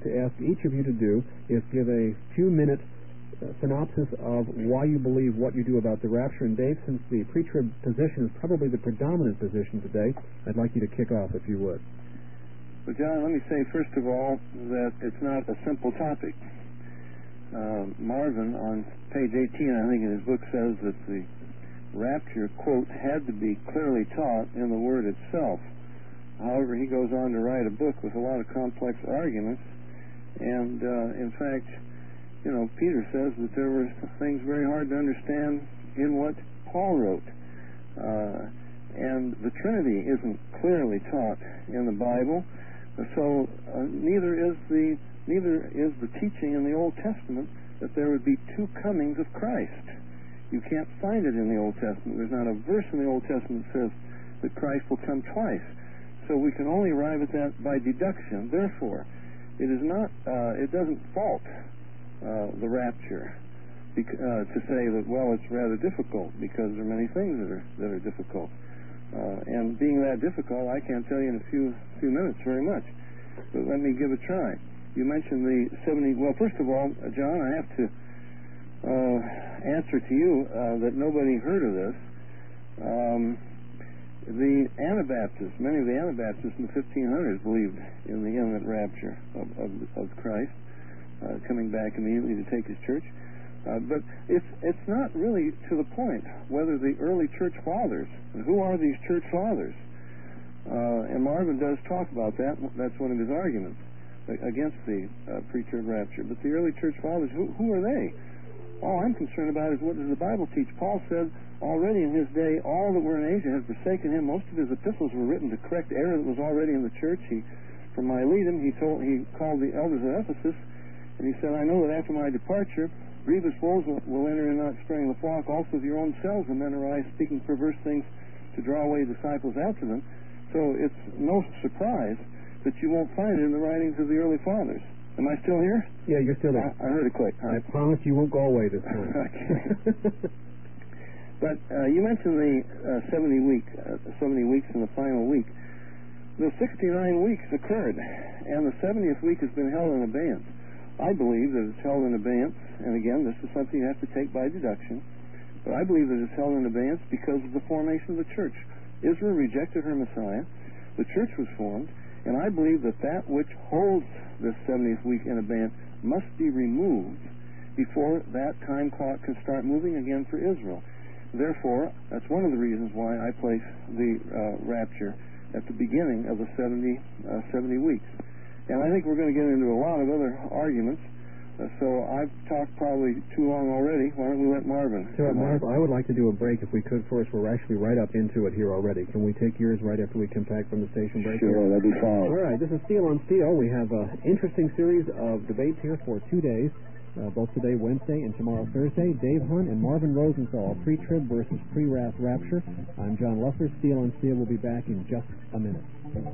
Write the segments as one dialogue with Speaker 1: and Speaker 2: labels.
Speaker 1: to ask each of you to do is give a few-minute synopsis of why you believe what you do about the rapture. And Dave, since the pre-trib position is probably the predominant position today, I'd like you to kick off, if you would.
Speaker 2: Well, John, let me say, first of all, that it's not a simple topic. Marvin, on page 18, I think, in his book, says that the rapture, quote, had to be clearly taught in the Word itself. However, he goes on to write a book with a lot of complex arguments, and, in fact, you know, Peter says that there were things very hard to understand in what Paul wrote. And the Trinity isn't clearly taught in the Bible, so neither is the teaching in the Old Testament that there would be two comings of Christ. You can't find it in the Old Testament. There's not a verse in the Old Testament that says that Christ will come twice. So we can only arrive at that by deduction. Therefore, it is not. It doesn't fault the rapture to say that, well, it's rather difficult because there are many things that are difficult. And being that difficult, I can't tell you in a few minutes very much. But let me give a try. You mentioned the 70. Well, first of all, John, I have to answer to you that nobody heard of this. The Anabaptists, many of the Anabaptists in the 1500s believed in the imminent rapture of Christ coming back immediately to take his church. But it's not really to the point whether the early church fathers, and who are these church fathers? And Marvin does talk about that. That's one of his arguments against the pre-trib rapture. But the early church fathers, who are they? All I'm concerned about is what does the Bible teach? Paul said already in his day, all that were in Asia had forsaken him. Most of his epistles were written to correct error that was already in the church. From Miletum, he called the elders of Ephesus, and he said, I know that after my departure, grievous wolves will enter in, not sparing the flock. Also of your own selves and men arise, speaking perverse things to draw away disciples after them. So it's no surprise that you won't find it in the writings of the early fathers. Am I still here?
Speaker 1: Yeah, you're still there.
Speaker 2: I heard it quick.
Speaker 1: I promise you won't go away this time.
Speaker 2: But you mentioned the 70 weeks in the final week. The 69 weeks occurred, and the 70th week has been held in abeyance. I believe that it's held in abeyance, and again, this is something you have to take by deduction, but I believe that it's held in abeyance because of the formation of the church. Israel rejected her Messiah, the church was formed, and I believe that that which holds this 70th week in abeyance must be removed before that time clock can start moving again for Israel. Therefore, that's one of the reasons why I place the rapture at the beginning of the 70 weeks. And I think we're going to get into a lot of other arguments. So I've talked probably too long already. Why don't we let Marvin?
Speaker 1: So, Marvin, I would like to do a break if we could first. We're actually right up into it here already. Can we take yours right after we come back from the station break?
Speaker 2: Sure, that'd be fine.
Speaker 1: All right, this is Steel on Steel. We have an interesting series of debates here for 2 days, both today, Wednesday, and tomorrow, Thursday. Dave Hunt and Marvin Rosenthal, pre-trib versus pre-wrath rapture. I'm John Lesser. Steel on Steel will be back in just a minute.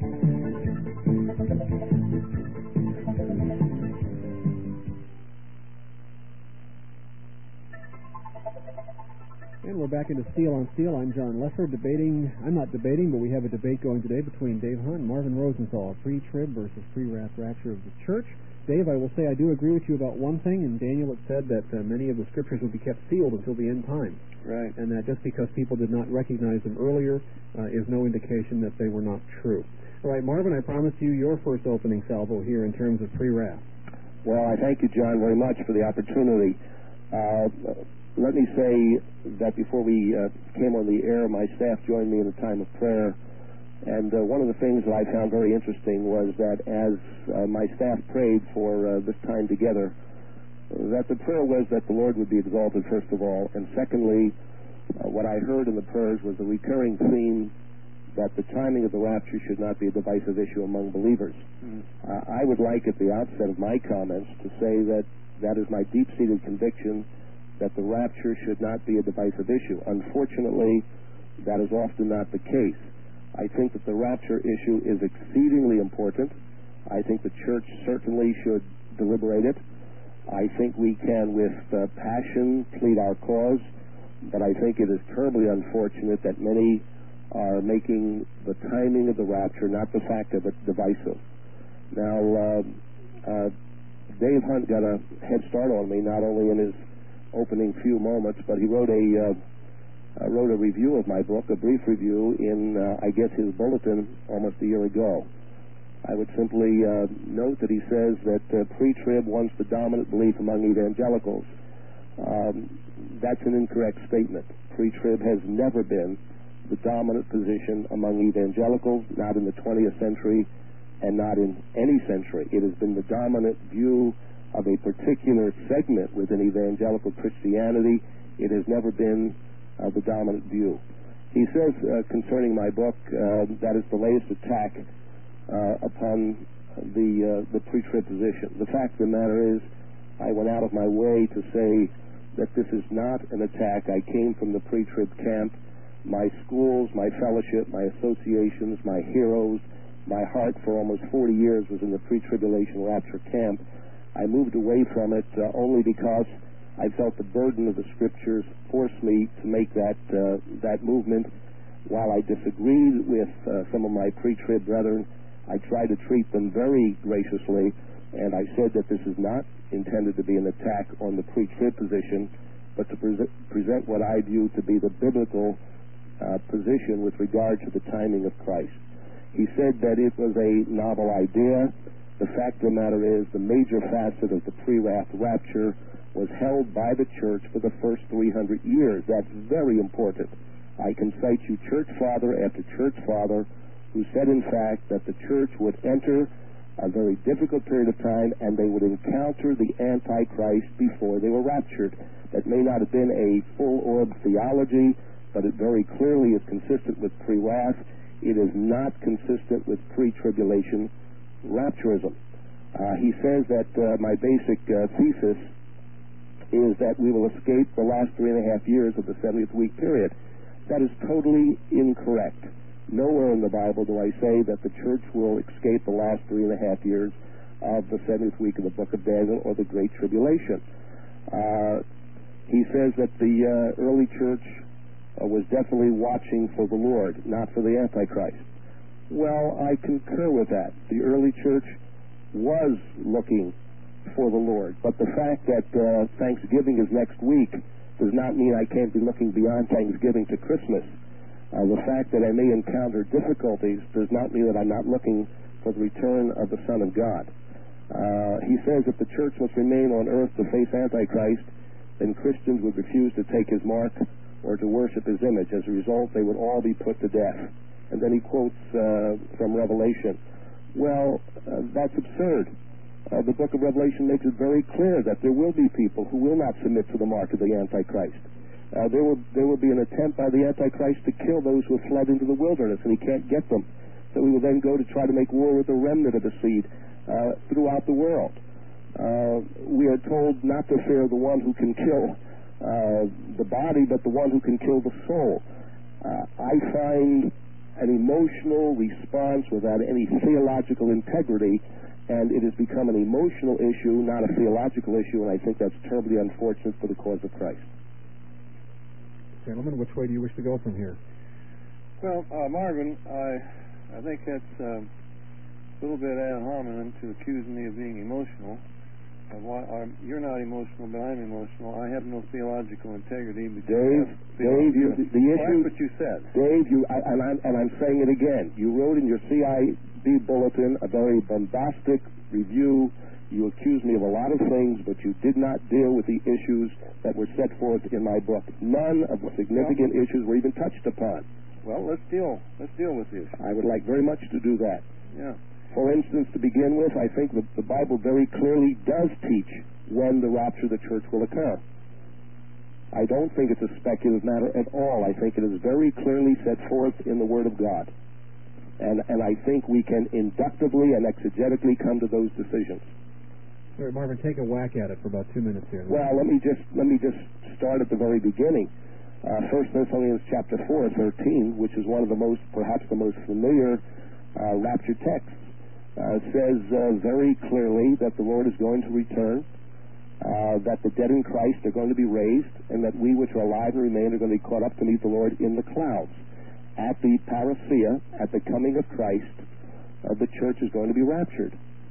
Speaker 1: And we're back into Steel on Steel. I'm John Lesser, I'm not debating, but we have a debate going today between Dave Hunt and Marvin Rosenthal, pre-trib versus pre-wrath rapture of the church. Dave, I will say I do agree with you about one thing. In Daniel it said that many of the scriptures would be kept sealed until the end time.
Speaker 2: Right.
Speaker 1: And that just because people did not recognize them earlier is no indication that they were not true. All right, Marvin, I promised you your first opening salvo here in terms of pre-wrath.
Speaker 3: Well, I thank you, John, very much for the opportunity. Let me say that before we came on the air, my staff joined me in a time of prayer. And one of the things that I found very interesting was that as my staff prayed for this time together, that the prayer was that the Lord would be exalted, first of all. And secondly, what I heard in the prayers was the recurring theme that the timing of the rapture should not be a divisive issue among believers. I would like at the outset of my comments to say that that is my deep-seated conviction that the rapture should not be a divisive issue. Unfortunately, that is often not the case. I think that the rapture issue is exceedingly important. I think the church certainly should deliberate it. I think we can, with passion, plead our cause, but I think it is terribly unfortunate that many are making the timing of the rapture, not the fact of it, divisive. Now, Dave Hunt got a head start on me, not only in his opening few moments, but he wrote a review of my book, a brief review, in, I guess, his bulletin almost a year ago. I would simply note that he says that pre-trib wants the dominant belief among evangelicals. That's an incorrect statement. Pre-trib has never been the dominant position among evangelicals, not in the 20th century and not in any century. It has been the dominant view of a particular segment within evangelical Christianity. It has never been the dominant view. He says concerning my book, that is the latest attack upon the pre-trib position. The fact of the matter is, I went out of my way to say that this is not an attack. I came from the pre-trib camp. My schools, my fellowship, my associations, my heroes, my heart for almost 40 years was in the pre-tribulation rapture camp. I moved away from it only because I felt the burden of the Scriptures forced me to make that movement. While I disagreed with some of my pre-trib brethren, I tried to treat them very graciously, and I said that this is not intended to be an attack on the pre-trib position, but to present what I view to be the biblical position with regard to the timing of Christ. He said that it was a novel idea. The fact of the matter is, the major facet of the pre-wrath rapture was held by the church for the first 300 years. That's very important. I can cite you church father after church father who said, in fact, that the church would enter a very difficult period of time and they would encounter the Antichrist before they were raptured. That may not have been a full-orbed theology, but it very clearly is consistent with pre-wrath. It is not consistent with pre-tribulation rapturism. He says that my basic thesis is that we will escape the last 3.5 years of the 70th week period. That is totally incorrect. Nowhere in the Bible do I say that the church will escape the last 3.5 years of the 70th week of the book of Daniel or the Great Tribulation. He says that the early church was definitely watching for the Lord, not for the Antichrist. Well, I concur with that. The early church was looking for the Lord, but the fact that Thanksgiving is next week does not mean I can't be looking beyond Thanksgiving to Christmas. The fact that I may encounter difficulties does not mean that I'm not looking for the return of the Son of God. He says if the church must remain on earth to face Antichrist, then Christians would refuse to take his mark or to worship his image. As a result, they would all be put to death. And then he quotes from Revelation. Well, that's absurd. The book of Revelation makes it very clear that there will be people who will not submit to the mark of the Antichrist. There will be an attempt by the Antichrist to kill those who have fled into the wilderness, and he can't get them. So he will then go to try to make war with the remnant of the seed throughout the world. We are told not to fear the one who can kill the body, but the one who can kill the soul. I find an emotional response without any theological integrity, and it has become an emotional issue, not a theological issue, and I think that's terribly unfortunate for the cause of Christ.
Speaker 1: Gentlemen, which way do you wish to go from here?
Speaker 2: Well, Marvin, I think that's a little bit ad hominem to accuse me of being emotional. You're not emotional, but I'm emotional. I have no theological integrity.
Speaker 3: Dave, the issue.
Speaker 2: That's what you said.
Speaker 3: Dave, and I'm saying it again. You wrote in your CIB bulletin a very bombastic review. You accused me of a lot of things, but you did not deal with the issues that were set forth in my book. None of the significant issues were even touched upon.
Speaker 2: Well, let's deal with the issue.
Speaker 3: I would like very much to do that.
Speaker 2: Yeah.
Speaker 3: For instance, to begin with, I think the Bible very clearly does teach when the rapture of the church will occur. I don't think it's a speculative matter at all. I think it is very clearly set forth in the Word of God. And I think we can inductively and exegetically come to those decisions.
Speaker 1: All right, Marvin, take a whack at it for about 2 minutes here.
Speaker 3: Well, let me just start at the very beginning. 1 Thessalonians chapter 4:13, which is one of the perhaps the most familiar rapture texts, says very clearly that the Lord is going to return, that the dead in Christ are going to be raised, and that we which are alive and remain are going to be caught up to meet the Lord in the clouds. At the parousia, at the coming of Christ, the church is going to be raptured.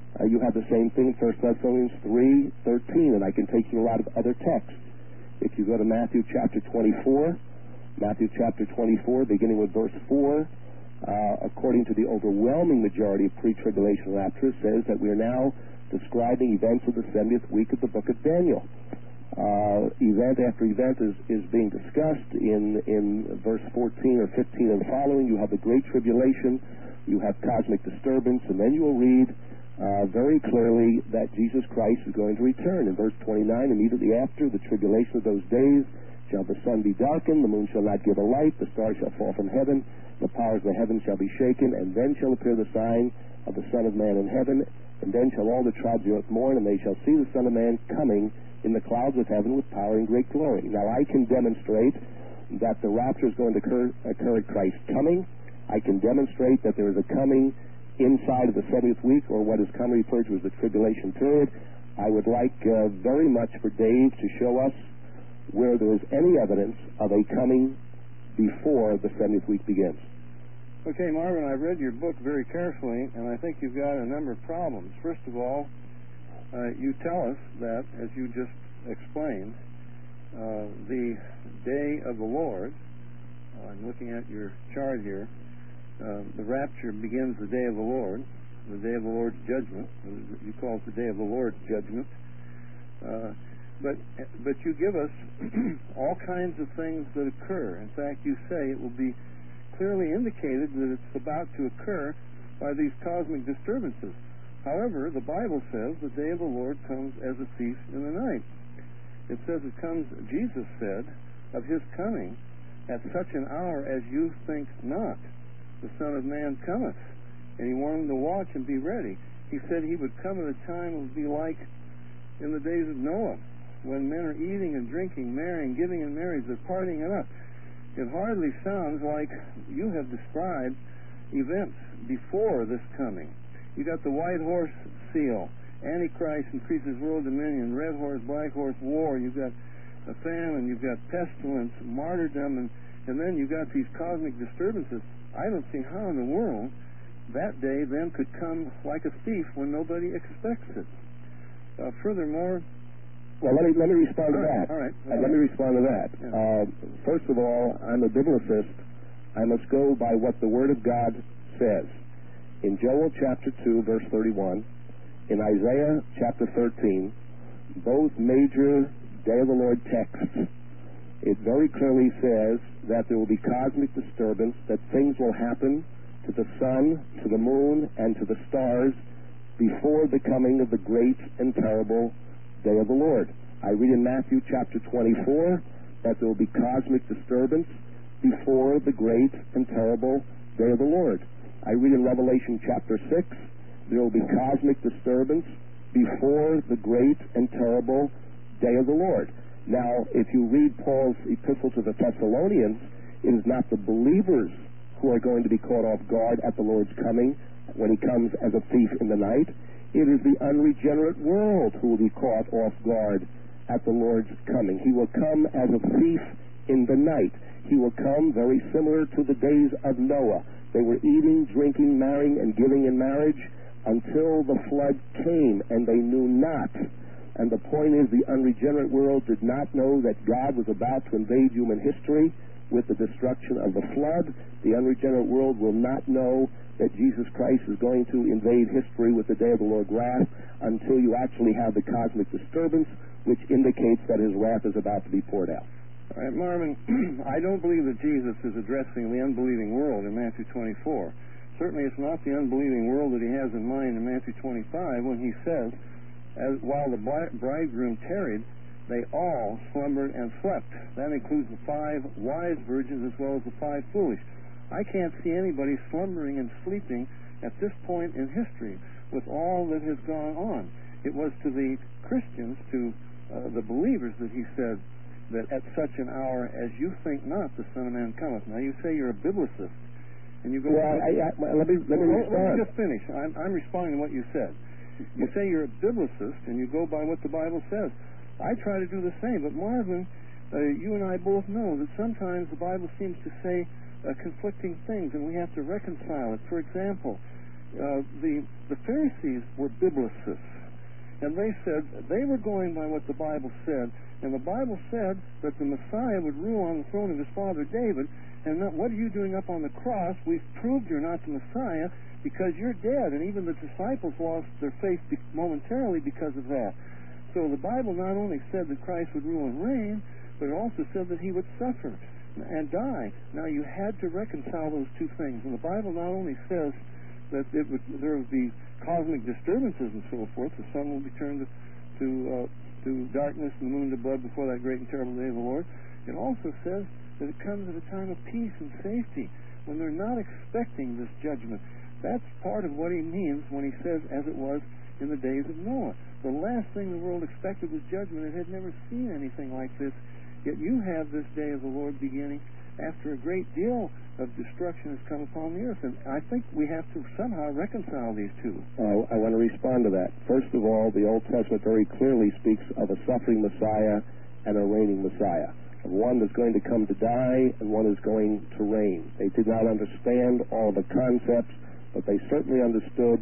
Speaker 3: You have the same thing in 1 Thessalonians 3:13, and I can take you a lot of other texts. If you go to Matthew chapter 24, beginning with verse 4, according to the overwhelming majority of pre-tribulation rapture, says that we are now describing events of the 70th week of the book of Daniel. Event after event is being discussed in verse 14 or 15 and following. You have the Great Tribulation, you have cosmic disturbance, and then you will read very clearly that Jesus Christ is going to return. In verse 29, immediately after the tribulation of those days shall the sun be darkened, the moon shall not give a light, the stars shall fall from heaven, the powers of the heavens shall be shaken, and then shall appear the sign of the Son of Man in heaven, and then shall all the tribes of the earth mourn, and they shall see the Son of Man coming in the clouds of heaven with power and great glory. Now I can demonstrate that the rapture is going to occur at Christ's coming. I can demonstrate that there is a coming inside of the 70th week, or what is commonly referred to as the tribulation period. I would like very much for Dave to show us where there is any evidence of a coming before the 70th week begins.
Speaker 2: Okay, Marvin, I read your book very carefully, and I think you've got a number of problems. First of all, you tell us that, as you just explained, the day of the Lord, I'm looking at your chart here, the rapture begins the day of the Lord, the day of the Lord's judgment. You call it the day of the Lord's judgment. But you give us all kinds of things that occur. In fact, you say it will be clearly indicated that it's about to occur by these cosmic disturbances. However, the Bible says the day of the Lord comes as a thief in the night. It says it comes, Jesus said, of his coming at such an hour as you think not. The Son of Man cometh. And he warned them to watch and be ready. He said he would come at a time that would be like in the days of Noah, when men are eating and drinking, marrying, giving in marriage, they're partying it up. It hardly sounds like you have described events before this coming. You got the white horse seal, Antichrist increases world dominion, red horse, black horse, war. You've got a famine, you've got pestilence, martyrdom, and then you've got these cosmic disturbances. I don't see how in the world that day then could come like a thief when nobody expects it. Furthermore,
Speaker 3: well, let me respond to that.
Speaker 2: All right.
Speaker 3: Let me respond to that.
Speaker 2: Yeah.
Speaker 3: First of all, I'm a biblicist. I must go by what the Word of God says. In Joel chapter 2, verse 31, in Isaiah chapter 13, both major Day of the Lord texts, it very clearly says that there will be cosmic disturbance, that things will happen to the sun, to the moon, and to the stars before the coming of the great and terrible Day of the Lord. I read in Matthew chapter 24 that there will be cosmic disturbance before the great and terrible Day of the Lord. I read in Revelation chapter 6 there will be cosmic disturbance before the great and terrible Day of the Lord. Now, if you read Paul's epistle to the Thessalonians, it is not the believers who are going to be caught off guard at the Lord's coming when he comes as a thief in the night. It is the unregenerate world who will be caught off guard at the Lord's coming. He will come as a thief in the night. He will come very similar to the days of Noah. They were eating, drinking, marrying, and giving in marriage until the flood came, and they knew not. And the point is, the unregenerate world did not know that God was about to invade human history with the destruction of the flood. The unregenerate world will not know that Jesus Christ is going to invade history with the day of the Lord's wrath until you actually have the cosmic disturbance, which indicates that his wrath is about to be poured out.
Speaker 2: All right, Marvin, I don't believe that Jesus is addressing the unbelieving world in Matthew 24. Certainly it's not the unbelieving world that he has in mind in Matthew 25 when he says, while the bridegroom tarried, they all slumbered and slept. That includes the 5 wise virgins as well as the 5 foolish. I can't see anybody slumbering and sleeping at this point in history with all that has gone on. It was to the Christians, to the believers, that he said that at such an hour as you think not, the Son of Man cometh. Now you say you're a biblicist, and you go.
Speaker 3: Well, let me respond.
Speaker 2: Let me just finish. I'm responding to what you said. You say you're a biblicist, and you go by what the Bible says. I try to do the same, but Marvin, you and I both know that sometimes the Bible seems to say conflicting things, and we have to reconcile it. For example, the Pharisees were biblicists, and they said they were going by what the Bible said, and the Bible said that the Messiah would rule on the throne of his father David, and not, what are you doing up on the cross? We've proved you're not the Messiah because you're dead, and even the disciples lost their faith momentarily because of that. So the Bible not only said that Christ would rule and reign, but it also said that he would suffer and die. Now you had to reconcile those two things, and the Bible not only says that there would be cosmic disturbances and so forth, the sun will be turned to darkness and the moon to blood before that great and terrible day of the Lord. It also says that it comes at a time of peace and safety when they're not expecting this judgment. That's part of what he means when he says, as it was in the days of Noah. The last thing the world expected was judgment. It had never seen anything like this. Yet you have this day of the Lord beginning after a great deal of destruction has come upon the earth. And I think we have to somehow reconcile these two.
Speaker 3: I want to respond to that. First of all, the Old Testament very clearly speaks of a suffering Messiah and a reigning Messiah. Of one that's going to come to die and one is going to reign. They did not understand all the concepts, but they certainly understood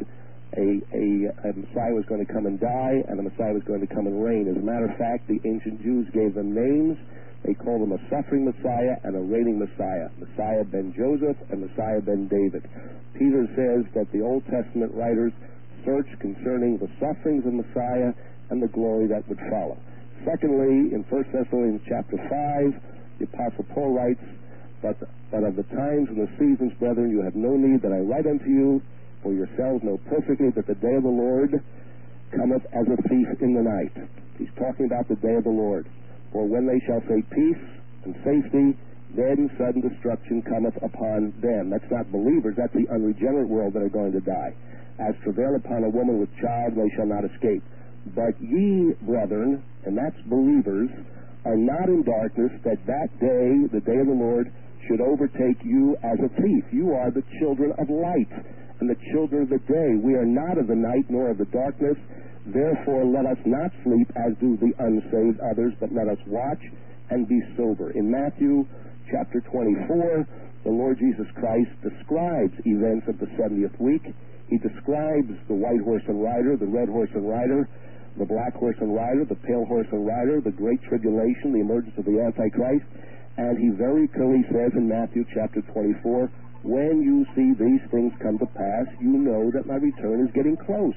Speaker 3: a Messiah was going to come and die, and a Messiah was going to come and reign. As a matter of fact, the ancient Jews gave them names. They called him a suffering Messiah and a reigning Messiah. Messiah ben Joseph and Messiah ben David. Peter says that the Old Testament writers searched concerning the sufferings of Messiah and the glory that would follow. Secondly, in 1 Thessalonians chapter 5, the Apostle Paul writes, But of the times and the seasons, brethren, you have no need that I write unto you, for yourselves know perfectly that the day of the Lord cometh as a thief in the night. He's talking about the day of the Lord. For when they shall say peace and safety, then sudden destruction cometh upon them. That's not believers, that's the unregenerate world that are going to die. As travail upon a woman with child, they shall not escape. But ye, brethren, and that's believers, are not in darkness, that day, the day of the Lord, should overtake you as a thief. You are the children of light and the children of the day. We are not of the night nor of the darkness. Therefore let us not sleep as do the unsaved others, but let us watch and be sober. In Matthew chapter 24, the Lord Jesus Christ describes events of the 70th week. He describes the white horse and rider, the red horse and rider, the black horse and rider, the pale horse and rider, the great tribulation, the emergence of the Antichrist. And he very clearly says in Matthew chapter 24, when you see these things come to pass, you know that my return is getting close.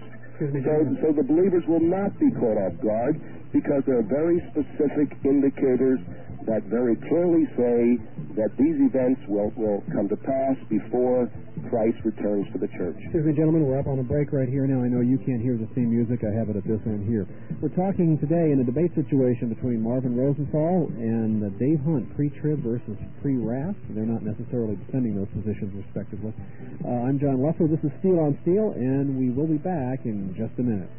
Speaker 3: So the believers will not be caught off guard, because there are very specific indicators that very clearly say that these events will come to pass before Christ returns to the church.
Speaker 1: Excuse me, gentlemen, we're up on a break right here now. I know you can't hear the theme music. I have it at this end here. We're talking today in a debate situation between Marvin Rosenthal and Dave Hunt, pre-trib versus pre-wrath. They're not necessarily defending those positions respectively. I'm John Leffler. This is Steel on Steel, and we will be back in just a minute.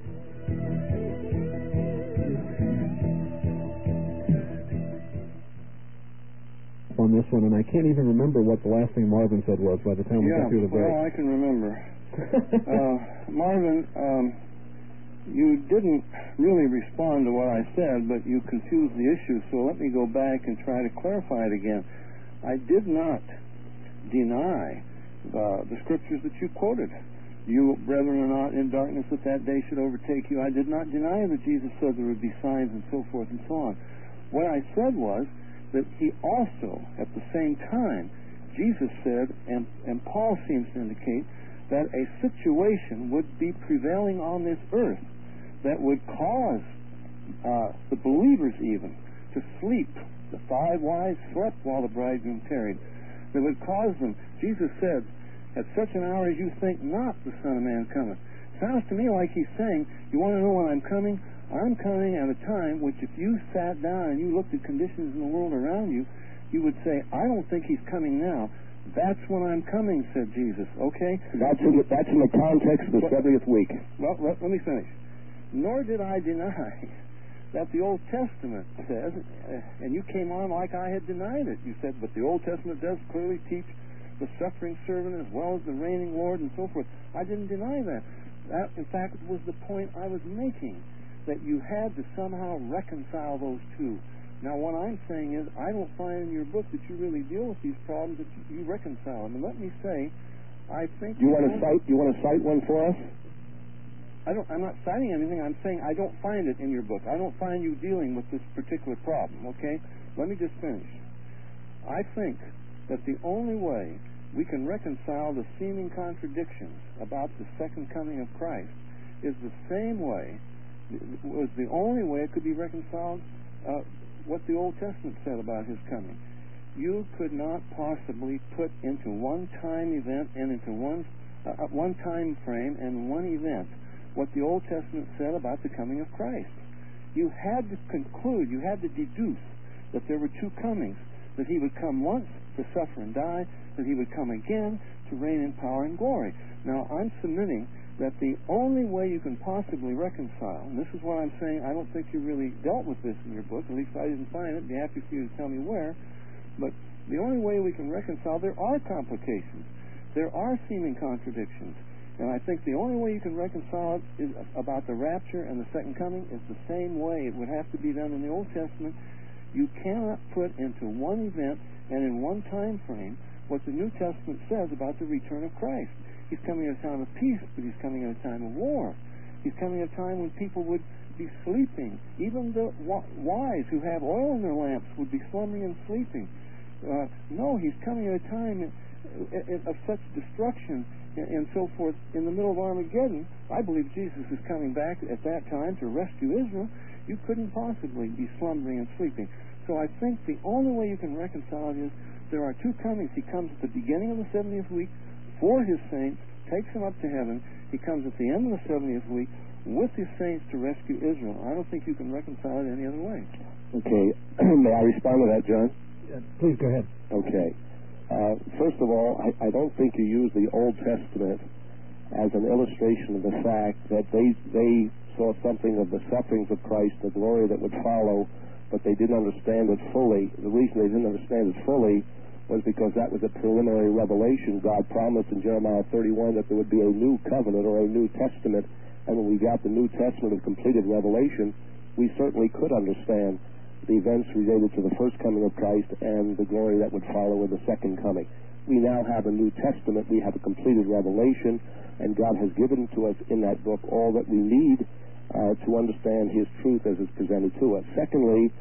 Speaker 1: On this one, and I can't even remember what the last thing Marvin said was by the time we got through the break.
Speaker 2: Well, I can remember. Marvin, you didn't really respond to what I said, but you confused the issue, so let me go back and try to clarify it again. I did not deny the scriptures that you quoted. You, brethren, are not in darkness that that day should overtake you. I did not deny that Jesus said there would be signs and so forth and so on. What I said was that he also, at the same time, Jesus said, and Paul seems to indicate, that a situation would be prevailing on this earth that would cause the believers even to sleep. The 5 wise slept while the bridegroom tarried. That would cause them, Jesus said, at such an hour as you think not the Son of Man cometh. Sounds to me like he's saying, you want to know when I'm coming? I'm coming at a time which if you sat down and you looked at conditions in the world around you, you would say, I don't think he's coming now. That's when I'm coming, said Jesus. Okay?
Speaker 3: That's in the context of the 70th week.
Speaker 2: Well, let me finish. Nor did I deny that the Old Testament says, and you came on like I had denied it. You said, but the Old Testament does clearly teach the suffering servant as well as the reigning Lord and so forth. I didn't deny that. That, in fact, was the point I was making, that you had to somehow reconcile those two. Now, what I'm saying is, I don't find in your book that you really deal with these problems, that you reconcile them. And let me say, I think...
Speaker 3: Do you want to cite one for us?
Speaker 2: I'm not citing anything. I'm saying I don't find it in your book. I don't find you dealing with this particular problem, okay? Let me just finish. I think that the only way we can reconcile the seeming contradictions about the second coming of Christ is the same way, was the only way it could be reconciled what the Old Testament said about his coming. You could not possibly put into one time event and into one time frame and one event what the Old Testament said about the coming of Christ. You had to conclude, you had to deduce that there were two comings, that he would come once to suffer and die, that he would come again to reign in power and glory. Now, I'm submitting that the only way you can possibly reconcile, and this is what I'm saying, I don't think you really dealt with this in your book, at least I didn't find it, I'd be happy for you to tell me where, but the only way we can reconcile, there are complications, there are seeming contradictions, and I think the only way you can reconcile it is about the rapture and the second coming is the same way it would have to be done in the Old Testament. You cannot put into one event and in one time frame what the New Testament says about the return of Christ. He's coming at a time of peace, but he's coming at a time of war. He's coming at a time when people would be sleeping. Even the wise who have oil in their lamps would be slumbering and sleeping. No, he's coming at a time of such destruction and so forth. In the middle of Armageddon, I believe Jesus is coming back at that time to rescue Israel. You couldn't possibly be slumbering and sleeping. So I think the only way you can reconcile it is there are two comings. He comes at the beginning of the 70th week for his saints, takes them up to heaven. He comes at the end of the 70th week with his saints to rescue Israel. I don't think you can reconcile it any other way.
Speaker 3: Okay. May I respond to that, John?
Speaker 1: Please go ahead.
Speaker 3: Okay. First of all, I don't think you use the Old Testament as an illustration of the fact that they saw something of the sufferings of Christ, the glory that would follow, but they didn't understand it fully. The reason they didn't understand it fully was because that was a preliminary revelation. God promised in Jeremiah 31 that there would be a new covenant or a new testament, and when we got the New Testament of completed revelation, we certainly could understand the events related to the first coming of Christ and the glory that would follow in the second coming. We now have a New Testament. We have a completed revelation, and God has given to us in that book all that we need to understand his truth as it's presented to us. Secondly,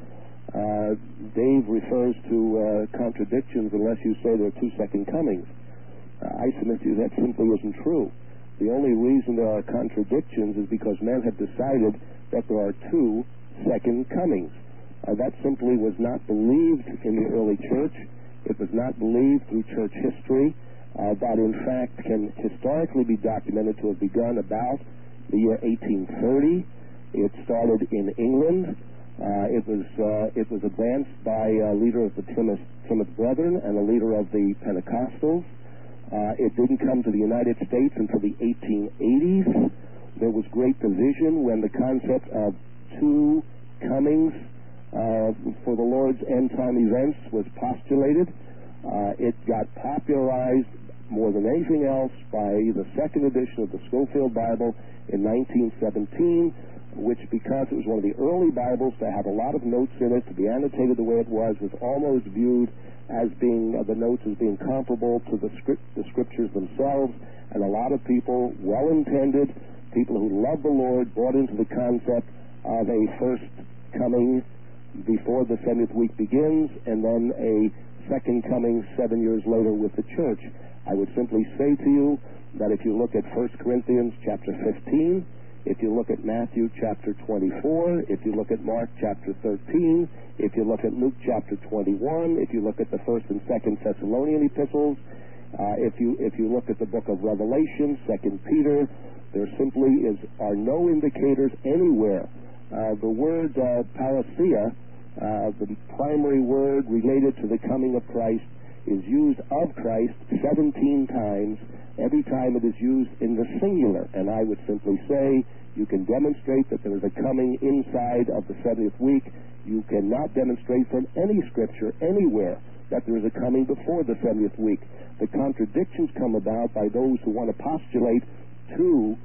Speaker 3: Dave refers to contradictions unless you say there are two second comings. I submit to you that simply isn't true. The only reason there are contradictions is because men have decided that there are two second comings. That simply was not believed in the early church. It was not believed through church history. That, in fact, can historically be documented to have begun about the year 1830. It started in England. It was advanced by a leader of the Plymouth Brethren and a leader of the Pentecostals. It didn't come to the United States until the 1880s. There was great division when the concept of two comings for the Lord's end-time events was postulated. It got popularized more than anything else by the second edition of the Scofield Bible in 1917, which, because it was one of the early Bibles to have a lot of notes in it, to be annotated the way it was almost viewed as being, the notes as being comparable to the scriptures themselves, and a lot of people, well-intended, people who loved the Lord, bought into the concept of a first coming before the 70th week begins, and then a second coming 7 years later with the church. I would simply say to you that if you look at 1 Corinthians chapter 15, if you look at Matthew chapter 24, if you look at Mark chapter 13, if you look at Luke chapter 21, if you look at the 1st and 2nd Thessalonian epistles, if you look at the book of Revelation, 2 Peter, there simply are no indicators anywhere. The word parousia, the primary word related to the coming of Christ, is used of Christ 17 times. Every time it is used in the singular. And I would simply say you can demonstrate that there is a coming inside of the 70th week. You cannot demonstrate from any scripture anywhere that there is a coming before the 70th week. The contradictions come about by those who want to postulate two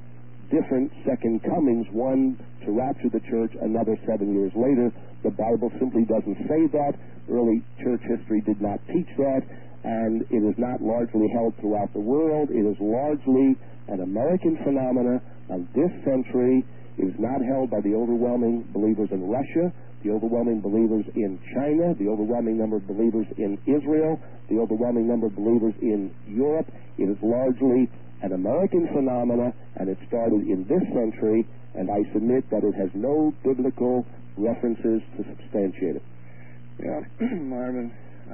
Speaker 3: different second comings, one to rapture the church, another 7 years later. The Bible simply doesn't say that. Early church history did not teach that, and it is not largely held throughout the world. It is largely an American phenomena of this century. It is not held by the overwhelming believers in Russia, the overwhelming believers in China, the overwhelming number of believers in Israel, the overwhelming number of believers in Europe. It is largely an American phenomena, and it started in this century, and I submit that it has no biblical references to substantiate it.
Speaker 2: Yeah, Marvin,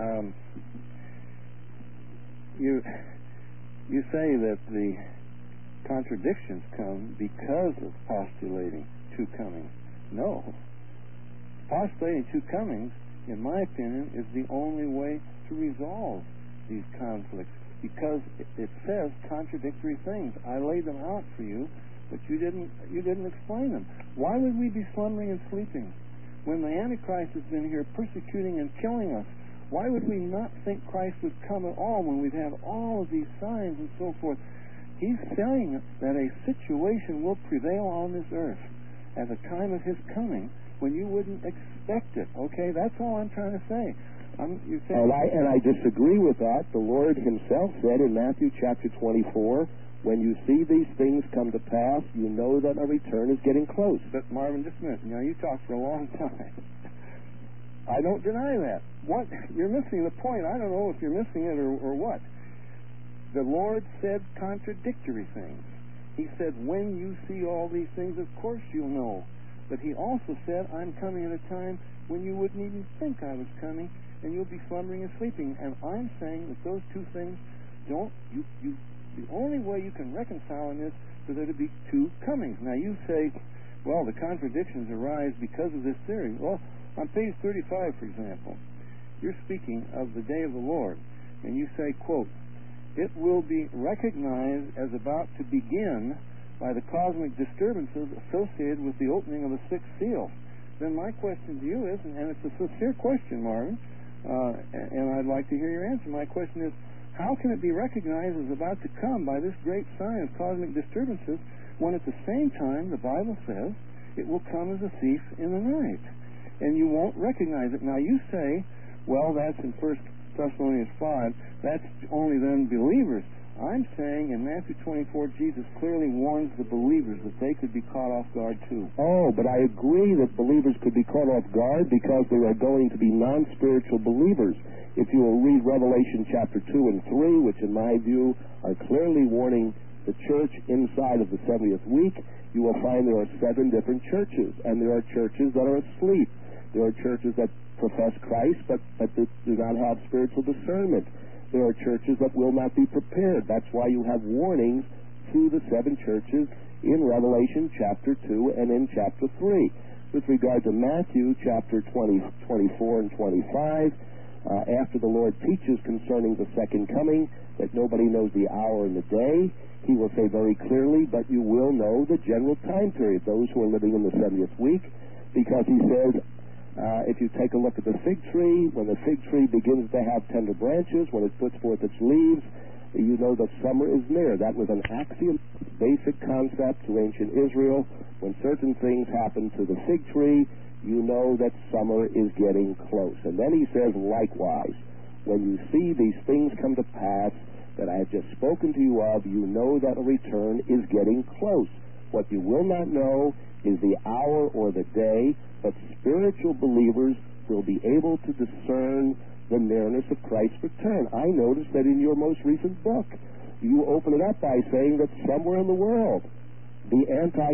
Speaker 2: you say that the contradictions come because of postulating two comings. No. Postulating two comings, in my opinion, is the only way to resolve these conflicts, because it says contradictory things. I laid them out for you, but you didn't explain them. Why would we be slumbering and sleeping when the Antichrist has been here persecuting and killing us? Why would we not think Christ would come at all when we've had all of these signs and so forth? He's saying that a situation will prevail on this earth at the time of his coming when you wouldn't expect it. Okay, that's all I'm trying to say.
Speaker 3: And I disagree with that. The Lord himself said in Matthew chapter 24, when you see these things come to pass, you know that a return is getting close.
Speaker 2: But Marvin, just a minute. Now, you talked for a long time. I don't deny that. What? You're missing the point. I don't know if you're missing it or what. The Lord said contradictory things. He said, when you see all these things, of course you'll know. But he also said, I'm coming at a time when you wouldn't even think I was coming, and you'll be slumbering and sleeping. And I'm saying that those two things don't, the only way you can reconcile in this is there to be two comings. Now you say, well, the contradictions arise because of this theory. Well, on page 35, for example, you're speaking of the day of the Lord, and you say, quote, it will be recognized as about to begin by the cosmic disturbances associated with the opening of the sixth seal. Then my question to you is, and it's a sincere question, Marvin, and I'd like to hear your answer. My question is, how can it be recognized as about to come by this great sign of cosmic disturbances when at the same time the Bible says it will come as a thief in the night? And you won't recognize it. Now you say, well, that's in 1 Thessalonians 5, that's only then believers. I'm saying in Matthew 24, Jesus clearly warns the believers that they could be caught off guard too.
Speaker 3: Oh, but I agree that believers could be caught off guard because they are going to be non-spiritual believers. If you will read Revelation chapter 2 and 3, which in my view are clearly warning the church inside of the 70th week, you will find there are 7 different churches, and there are churches that are asleep. There are churches that profess Christ, but do not have spiritual discernment. There are churches that will not be prepared. That's why you have warnings to the 7 churches in Revelation chapter 2 and in chapter 3. With regard to Matthew chapter 24 and 25, after the Lord teaches concerning the second coming, that nobody knows the hour and the day, he will say very clearly, but you will know the general time period, those who are living in the 70th week, because he says, if you take a look at the fig tree, when the fig tree begins to have tender branches, when it puts forth its leaves, you know that summer is near. That was an axiom, basic concept to ancient Israel. When certain things happen to the fig tree, you know that summer is getting close. And then he says, likewise, when you see these things come to pass that I have just spoken to you of, you know that a return is getting close. What you will not know is the hour or the day, but spiritual believers will be able to discern the nearness of Christ's return. I noticed that in your most recent book, you open it up by saying that somewhere in the world, the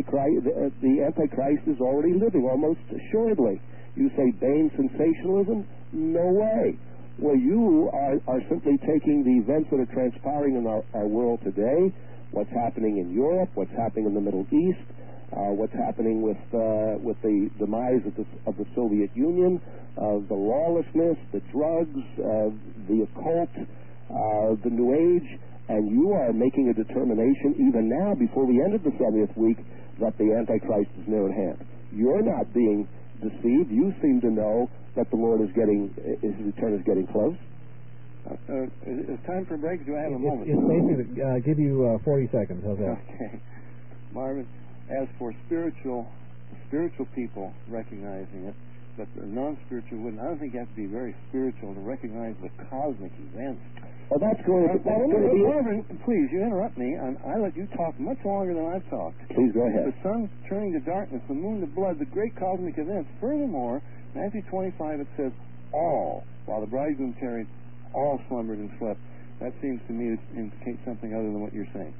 Speaker 3: Antichrist is already living, almost assuredly. You say Bain sensationalism? No way. Well, you are simply taking the events that are transpiring in our world today, what's happening in Europe, what's happening in the Middle East, what's happening with the demise of the Soviet Union, the lawlessness, the drugs, the occult, the New Age, and you are making a determination even now, before the end of the 70th week, that the Antichrist is near at hand. You're not being deceived. You seem to know that the Lord his return is getting close.
Speaker 2: It's time for a break. Do I have a moment?
Speaker 1: It's basically give you 40 seconds. How's that?
Speaker 2: Okay. Marvin, as for spiritual people recognizing it, but the non-spiritual wouldn't. I don't think you have to be very spiritual to recognize the cosmic events.
Speaker 3: Well, that's going to be...
Speaker 2: Marvin, please, you interrupt me, and I let you talk much longer than I've talked.
Speaker 3: Please go ahead.
Speaker 2: The sun turning to darkness, the moon to blood, the great cosmic events. Furthermore, Matthew 25, it says, all, while the bridegroom tarried, all slumbered and slept. That seems to me to indicate something other than what you're saying.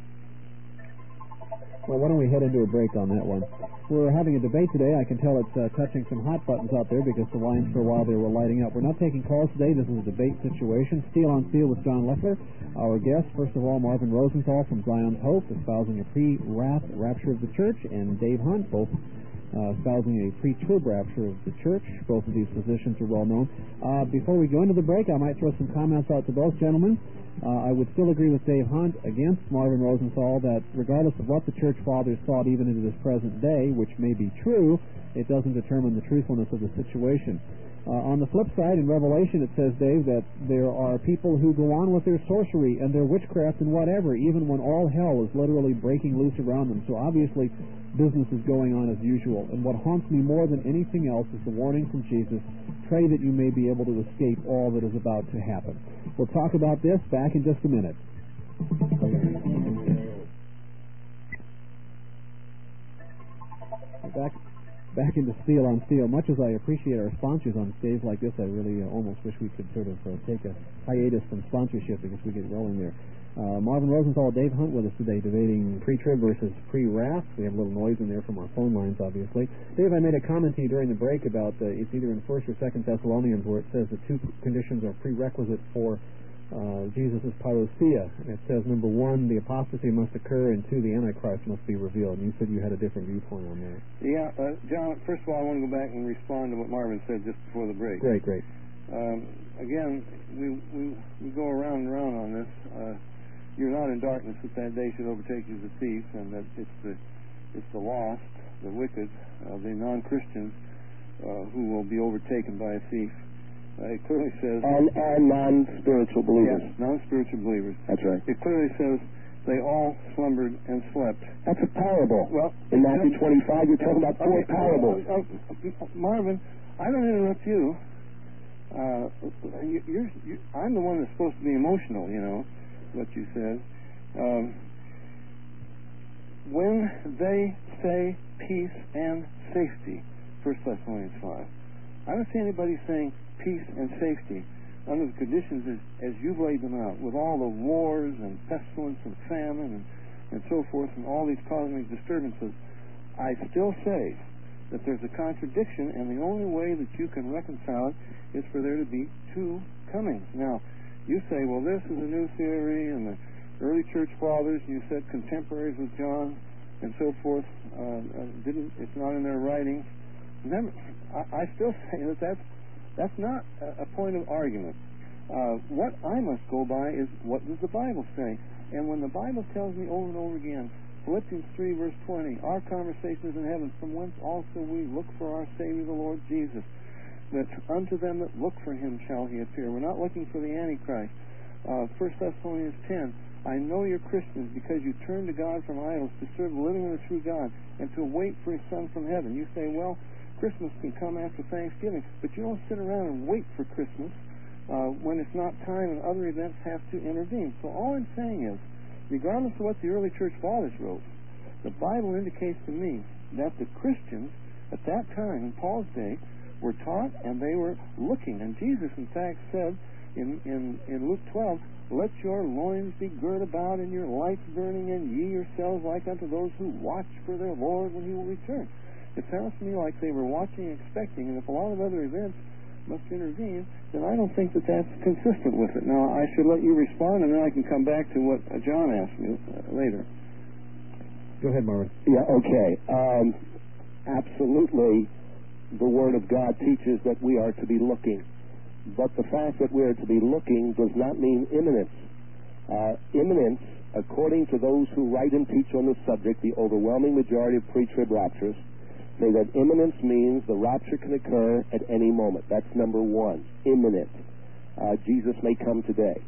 Speaker 1: Well, why don't we head into a break on that one? We're having a debate today. I can tell it's touching some hot buttons out there because the lines for a while they were lighting up. We're not taking calls today. This is a debate situation. Steel on Steel with John Leffler. Our guest, first of all, Marvin Rosenthal from Zion's Hope, espousing a pre-wrath rapture of the church, and Dave Hunt, both espousing a pre-trib rapture of the church. Both of these positions are well known. Before we go into the break, I might throw some comments out to both gentlemen. I would still agree with Dave Hunt against Marvin Rosenthal that regardless of what the church fathers thought even into this present day, which may be true, it doesn't determine the truthfulness of the situation. On the flip side, in Revelation, it says, Dave, that there are people who go on with their sorcery and their witchcraft and whatever, even when all hell is literally breaking loose around them. So obviously, business is going on as usual. And what haunts me more than anything else is the warning from Jesus, pray that you may be able to escape all that is about to happen. We'll talk about this back in just a minute. Back into Steel on Steel. Much as I appreciate our sponsors on days like this, I really almost wish we could sort of take a hiatus from sponsorship because we get rolling there. Marvin Rosenthal, Dave Hunt with us today, debating pre-trib versus pre-wrath. We have a little noise in there from our phone lines, obviously. Dave, I made a comment to you during the break about it's either in 1st or 2nd Thessalonians where it says the two conditions are prerequisite for Jesus' parousia. It says, number 1, the apostasy must occur, and 2, the Antichrist must be revealed. And you said you had a different viewpoint on that.
Speaker 2: Yeah, John, first of all, I want to go back and respond to what Marvin said just before the break.
Speaker 1: Great.
Speaker 2: Again, we go around and around on this. You're not in darkness that day should overtake you as a thief, and that it's the lost, the wicked, the non-Christians who will be overtaken by a thief. It clearly says...
Speaker 3: And non-spiritual believers.
Speaker 2: Yes, non-spiritual believers.
Speaker 3: That's right.
Speaker 2: It clearly says they all slumbered and slept.
Speaker 3: That's a parable.
Speaker 2: Well,
Speaker 3: in Matthew 25, you're talking about 4 parables.
Speaker 2: Marvin, I don't interrupt you. I'm the one that's supposed to be emotional, you know, what you said. When they say peace and safety, 1 Thessalonians 5, I don't see anybody saying peace and safety under the conditions as you've laid them out, with all the wars and pestilence and famine and so forth and all these cosmic disturbances. I still say that there's a contradiction, and the only way that you can reconcile it is for there to be 2 comings. Now, you say, well, this is a new theory, and the early church fathers, you said contemporaries with John and so forth, it's not in their writings. I still say that's not a point of argument. What I must go by is what does the Bible say? And when the Bible tells me over and over again, Philippians 3 verse 20, our conversation is in heaven, from whence also we look for our Savior the Lord Jesus, that unto them that look for him shall he appear. We're not looking for the Antichrist. 1 Thessalonians 10, I know you're Christians because you turn to God from idols to serve the living and the true God and to wait for his Son from heaven. You say, well, Christmas can come after Thanksgiving, but you don't sit around and wait for Christmas when it's not time and other events have to intervene. So all I'm saying is, regardless of what the early church fathers wrote, the Bible indicates to me that the Christians at that time, in Paul's day, were taught and they were looking. And Jesus, in fact, said in Luke 12, let your loins be girt about and your lights burning, and ye yourselves like unto those who watch for their Lord when he will return. It sounds to me like they were watching and expecting, and if a lot of other events must intervene, then I don't think that that's consistent with it. Now, I should let you respond, and then I can come back to what John asked me later.
Speaker 1: Go ahead, Marvin.
Speaker 3: Yeah, okay. Absolutely, the Word of God teaches that we are to be looking. But the fact that we are to be looking does not mean imminence. Imminence, according to those who write and teach on this subject, the overwhelming majority of pre-trib raptures, say that imminence means the rapture can occur at any moment. That's number 1, imminent. Jesus may come today.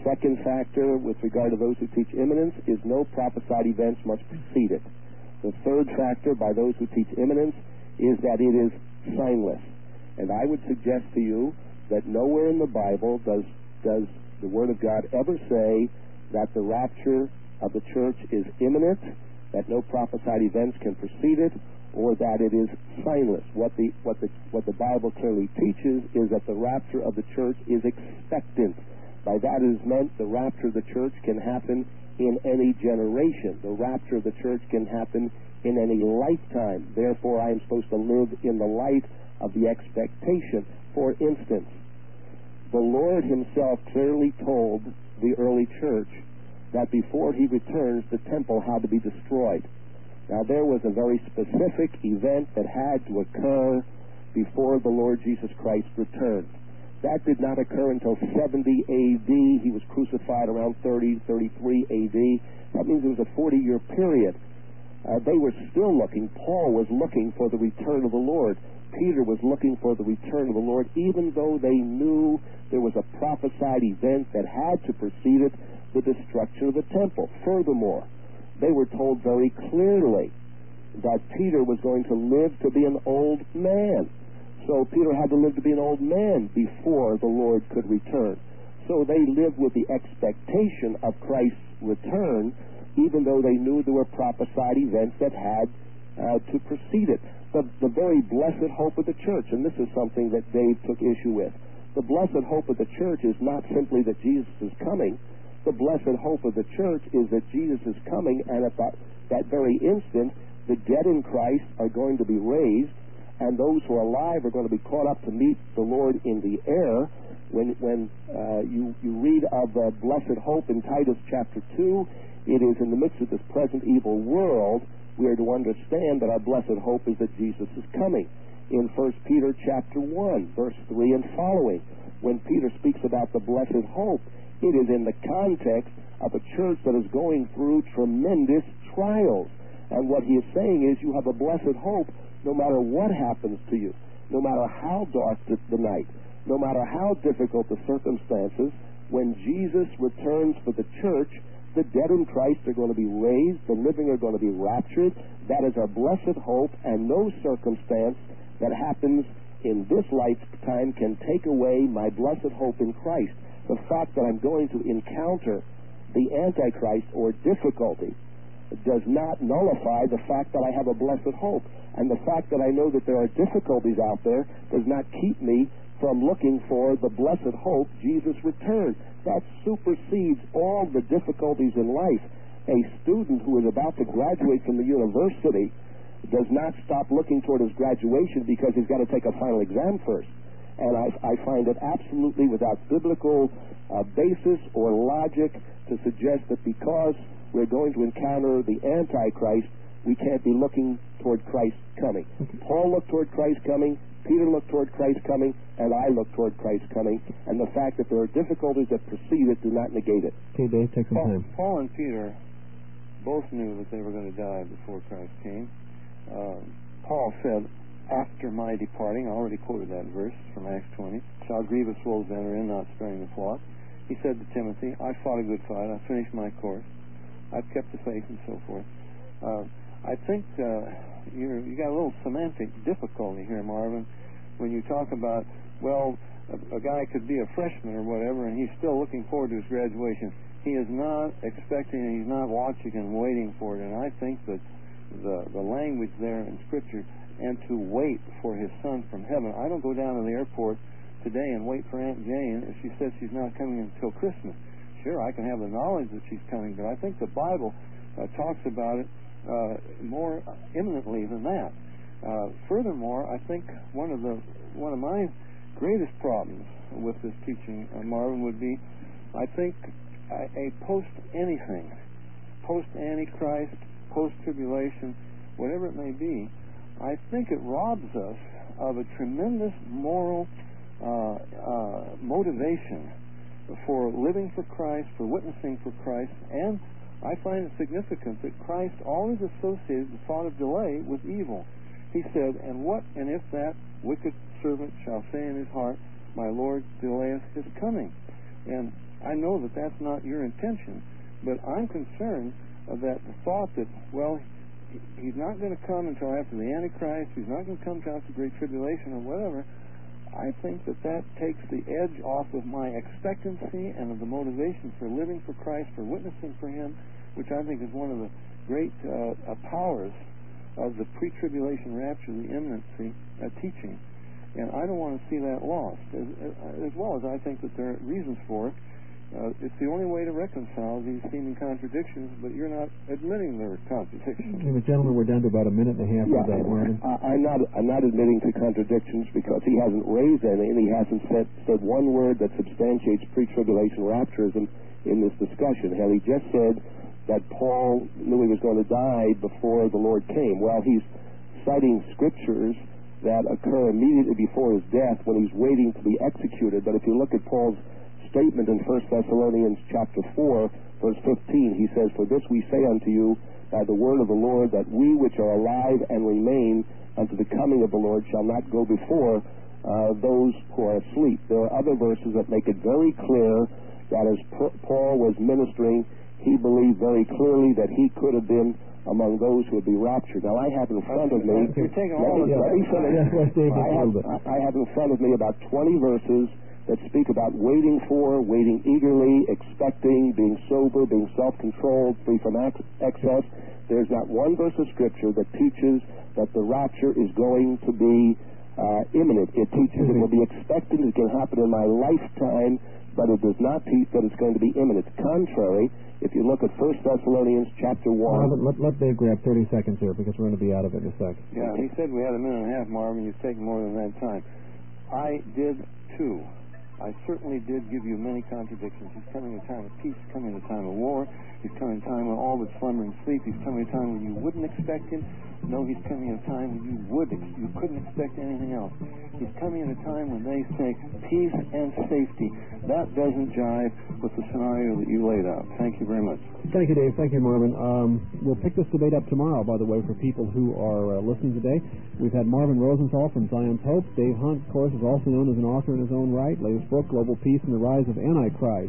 Speaker 3: second factor with regard to those who teach imminence is no prophesied events must precede it. The third factor by those who teach imminence is that it is signless. And I would suggest to you that nowhere in the Bible does the Word of God ever say that the rapture of the church is imminent, that no prophesied events can precede it, or that it is signless. What the Bible clearly teaches is that the rapture of the church is expectant. By that is meant the rapture of the church can happen in any generation. The rapture of the church can happen in any lifetime. Therefore, I am supposed to live in the light of the expectation. For instance, the Lord himself clearly told the early church that before he returns, the temple had to be destroyed. Now, there was a very specific event that had to occur before the Lord Jesus Christ returned. That did not occur until 70 A.D. He was crucified around 33 A.D. That means it was a 40-year period. They were still looking. Paul was looking for the return of the Lord. Peter was looking for the return of the Lord, even though they knew there was a prophesied event that had to precede it, the destruction of the temple. Furthermore, they were told very clearly that Peter was going to live to be an old man. So Peter had to live to be an old man before the Lord could return. So they lived with the expectation of Christ's return, even though they knew there were prophesied events that had to precede it. The very blessed hope of the church, and this is something that Dave took issue with. The blessed hope of the church is not simply that Jesus is coming. The blessed hope of the church is that Jesus is coming, and at that very instant, the dead in Christ are going to be raised, and those who are alive are going to be caught up to meet the Lord in the air. When you read of the blessed hope in Titus chapter 2, it is in the midst of this present evil world, we are to understand that our blessed hope is that Jesus is coming. In 1 Peter chapter 1, verse 3 and following, when Peter speaks about the blessed hope, it is in the context of a church that is going through tremendous trials. And what he is saying is you have a blessed hope no matter what happens to you, no matter how dark the night, no matter how difficult the circumstances. When Jesus returns for the church, the dead in Christ are going to be raised, the living are going to be raptured. That is our blessed hope, and no circumstance that happens in this lifetime can take away my blessed hope in Christ. The fact that I'm going to encounter the Antichrist or difficulty does not nullify the fact that I have a blessed hope. And the fact that I know that there are difficulties out there does not keep me from looking for the blessed hope, Jesus' return. That supersedes all the difficulties in life. A student who is about to graduate from the university does not stop looking toward his graduation because he's got to take a final exam first. And I find it absolutely without biblical basis or logic to suggest that because we're going to encounter the Antichrist, we can't be looking toward Christ's coming. Paul looked toward Christ's coming, Peter looked toward Christ's coming, and I look toward Christ's coming. And the fact that there are difficulties that precede it do not negate it.
Speaker 1: Okay, Dave, take some time.
Speaker 2: Paul and Peter both knew that they were going to die before Christ came. Paul said, after my departing, I already quoted that verse from Acts 20, shall grievous wolves enter in, not sparing the flock. He said to Timothy, I fought a good fight, I finished my course, I've kept the faith, and so forth. I think you got a little semantic difficulty here, Marvin, when you talk about, well, a guy could be a freshman or whatever, and he's still looking forward to his graduation. He is not expecting, and he's not watching and waiting for it. And I think that the language there in Scripture, and to wait for his son from heaven. I don't go down to the airport today and wait for Aunt Jane if she says she's not coming until Christmas. Sure, I can have the knowledge that she's coming, but I think the Bible talks about it more imminently than that. Furthermore, I think one of my greatest problems with this teaching, Marvin, would be, I think, a post-anything, post-Antichrist, post-tribulation, whatever it may be, I think it robs us of a tremendous moral motivation for living for Christ, for witnessing for Christ, and I find it significant that Christ always associated the thought of delay with evil. He said, and if that wicked servant shall say in his heart, my Lord delayeth his coming. And I know that that's not your intention, but I'm concerned that the thought that, well, he's not going to come until after the Antichrist, he's not going to come until after the Great Tribulation or whatever, I think that takes the edge off of my expectancy and of the motivation for living for Christ, for witnessing for Him, which I think is one of the great powers of the pre-tribulation rapture, the imminency teaching. And I don't want to see that lost, as well as I think that there are reasons for it. It's the only way to reconcile these seeming contradictions, but you're not admitting there are contradictions.
Speaker 1: Gentlemen, we're down to about a minute and a half of that, Marvin.
Speaker 3: I'm not admitting to contradictions because he hasn't raised any, and he hasn't said one word that substantiates pre-tribulation rapturism in this discussion. He just said that Paul knew he was going to die before the Lord came. Well, he's citing scriptures that occur immediately before his death when he's waiting to be executed. But if you look at Paul's statement in 1 Thessalonians chapter 4, verse 15, he says, "For this we say unto you by the word of the Lord, that we which are alive and remain unto the coming of the Lord shall not go before those who are asleep." There are other verses that make it very clear that as Paul was ministering, he believed very clearly that he could have been among those who would be raptured. Now, I have in front of me...
Speaker 2: You're taking all of
Speaker 3: I have in front of me about 20 verses that speak about waiting for, waiting eagerly, expecting, being sober, being self-controlled, free from excess. There's not one verse of Scripture that teaches that the rapture is going to be imminent. It teaches it will be expected, it can happen in my lifetime, but it does not teach that it's going to be imminent. Contrary, if you look at 1 Thessalonians chapter 1...
Speaker 1: Let Dave grab 30 seconds here because we're going to be out of it in a sec.
Speaker 2: Yeah, he said we had a minute and a half, Marvin. You've taken more than that time. I did, too. I certainly did give you many contradictions. He's coming at a time of peace, he's coming at a time of war, he's coming at a time when all but slumber and sleep, he's coming at a time when you wouldn't expect him. No, he's coming at a time when you couldn't expect anything else. He's coming at a time when they say peace and safety. That doesn't jive with the scenario that you laid out. Thank you very much.
Speaker 1: Thank you, Dave. Thank you, Marvin. We'll pick this debate up tomorrow, by the way, for people who are listening today. We've had Marvin Rosenthal from Zion's Hope. Dave Hunt, of course, is also known as an author in his own right. Latest book, Global Peace and the Rise of Antichrist.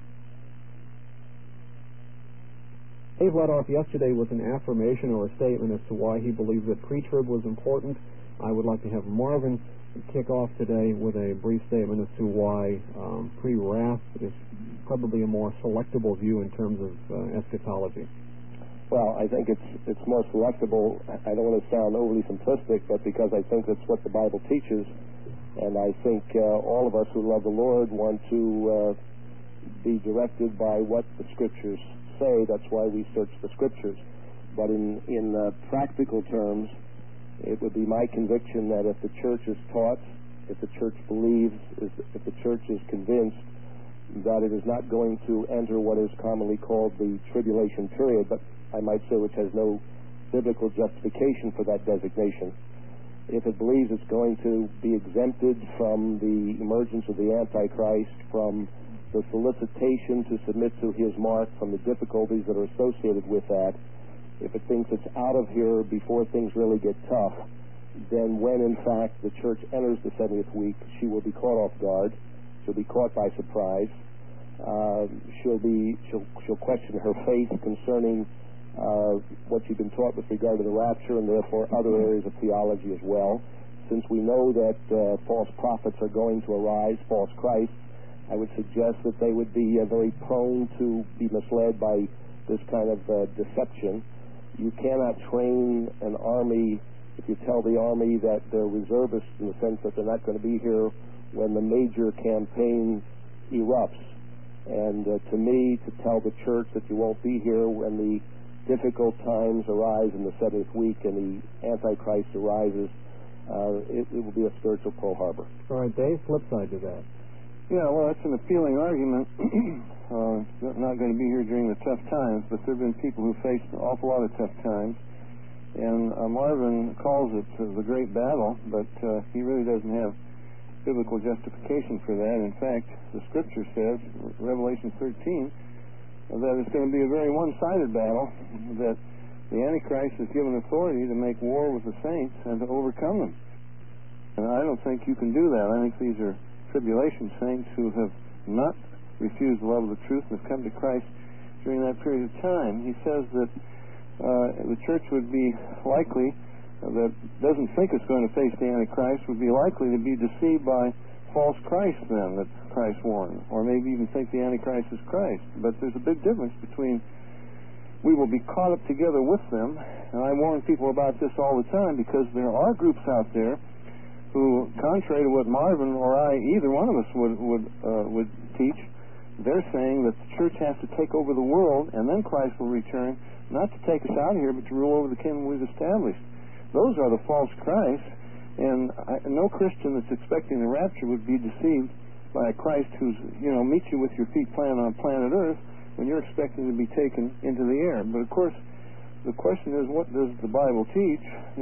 Speaker 1: Dave led off yesterday with an affirmation or a statement as to why he believes that pre-trib was important. I would like to have Marvin kick off today with a brief statement as to why pre-wrath is probably a more selectable view in terms of eschatology.
Speaker 3: Well, I think it's more selectable. I don't want to sound overly simplistic, but because I think that's what the Bible teaches, and I think all of us who love the Lord want to be directed by what the Scriptures say. That's why we search the Scriptures. But in practical terms, it would be my conviction that if the church is taught, if the church believes, if the church is convinced that it is not going to enter what is commonly called the tribulation period, but I might say which has no biblical justification for that designation, if it believes it's going to be exempted from the emergence of the Antichrist, from the solicitation to submit to his mark, from the difficulties that are associated with that, if it thinks it's out of here before things really get tough, then when in fact the church enters the 70th week, she will be caught off guard. She'll be caught by surprise. She'll question her faith concerning what she's been taught with regard to the rapture, and therefore other areas of theology as well. Since we know that false prophets are going to arise, false Christs, I would suggest that they would be very prone to be misled by this kind of deception. You cannot train an army if you tell the army that they're reservists in the sense that they're not going to be here when the major campaign erupts. And to me, to tell the church that you won't be here when the difficult times arise in the 70th week and the Antichrist arises, it will be a spiritual Pearl Harbor.
Speaker 1: All right, Dave, flip side to that.
Speaker 2: Yeah, well, that's an appealing argument. Not going to be here during the tough times, but there have been people who faced an awful lot of tough times. And Marvin calls it the great battle, but he really doesn't have biblical justification for that. In fact, the Scripture says, Revelation 13, that it's going to be a very one-sided battle, that the Antichrist is given authority to make war with the saints and to overcome them. And I don't think you can do that. I think these are tribulation saints who have not refused the love of the truth and have come to Christ during that period of time. He says that the church would be likely, that doesn't think it's going to face the Antichrist, would be likely to be deceived by false Christ then that Christ warned, or maybe even think the Antichrist is Christ. But there's a big difference between we will be caught up together with them, and I warn people about this all the time because there are groups out there who, contrary to what Marvin or I, either one of us would teach, they're saying that the church has to take over the world and then Christ will return, not to take us out of here, but to rule over the kingdom we've established. Those are the false Christs, and no Christian that's expecting the rapture would be deceived by a Christ who's, meets you with your feet planted on planet Earth when you're expecting to be taken into the air. But of course, the question is, what does the Bible teach?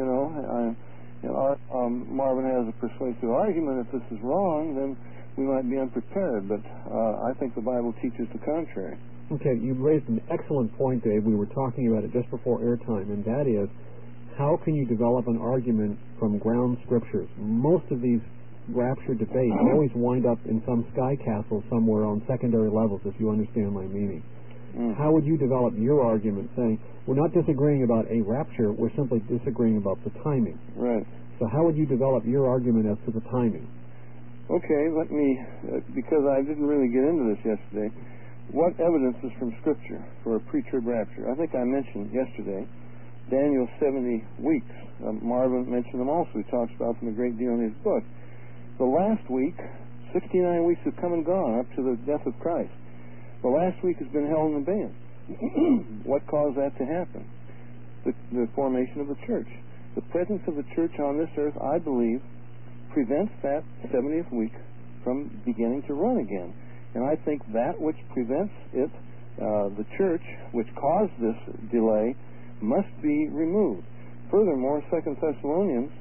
Speaker 2: Marvin has a persuasive argument. If this is wrong, then we might be unprepared. But I think the Bible teaches the contrary.
Speaker 1: Okay, you raised an excellent point, Dave. We were talking about it just before airtime, and that is, how can you develop an argument from ground scriptures? Most of these rapture debates always wind up in some sky castle somewhere on secondary levels, if you understand my meaning. How would you develop your argument, saying, we're not disagreeing about a rapture, we're simply disagreeing about the timing?
Speaker 2: Right.
Speaker 1: So how would you develop your argument as to the timing?
Speaker 2: Okay, let me, because I didn't really get into this yesterday, what evidence is from Scripture for a pre-trib rapture? I think I mentioned yesterday Daniel's 70 weeks. Marvin mentioned them also. He talks about them a great deal in his book. The last week, 69 weeks have come and gone up to the death of Christ. The last week has been held in abeyance. What caused that to happen? The formation of the church. The presence of the church on this earth, I believe, prevents that 70th week from beginning to run again. And I think that which prevents it, the church, which caused this delay, must be removed. Furthermore, 2 Thessalonians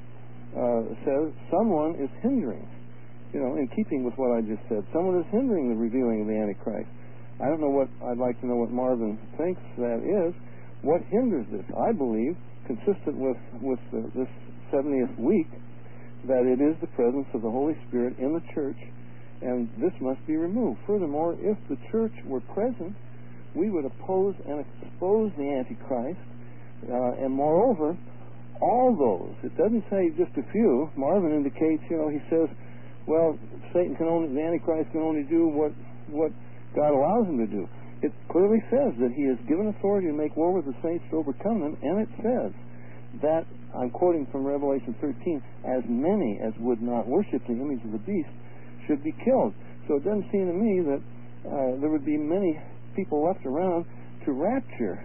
Speaker 2: says someone is hindering, in keeping with what I just said. Someone is hindering the revealing of the Antichrist. I don't know I'd like to know what Marvin thinks that is. What hinders this? I believe, consistent with this 70th week, that it is the presence of the Holy Spirit in the church, and this must be removed. Furthermore, if the church were present, we would oppose and expose the Antichrist, and moreover, all those. It doesn't say just a few. Marvin indicates, he says, well, the Antichrist can only do what God allows him to do. It clearly says that he has given authority to make war with the saints to overcome them, and it says that, I'm quoting from Revelation 13, as many as would not worship the image of the beast should be killed. So it doesn't seem to me that there would be many people left around to rapture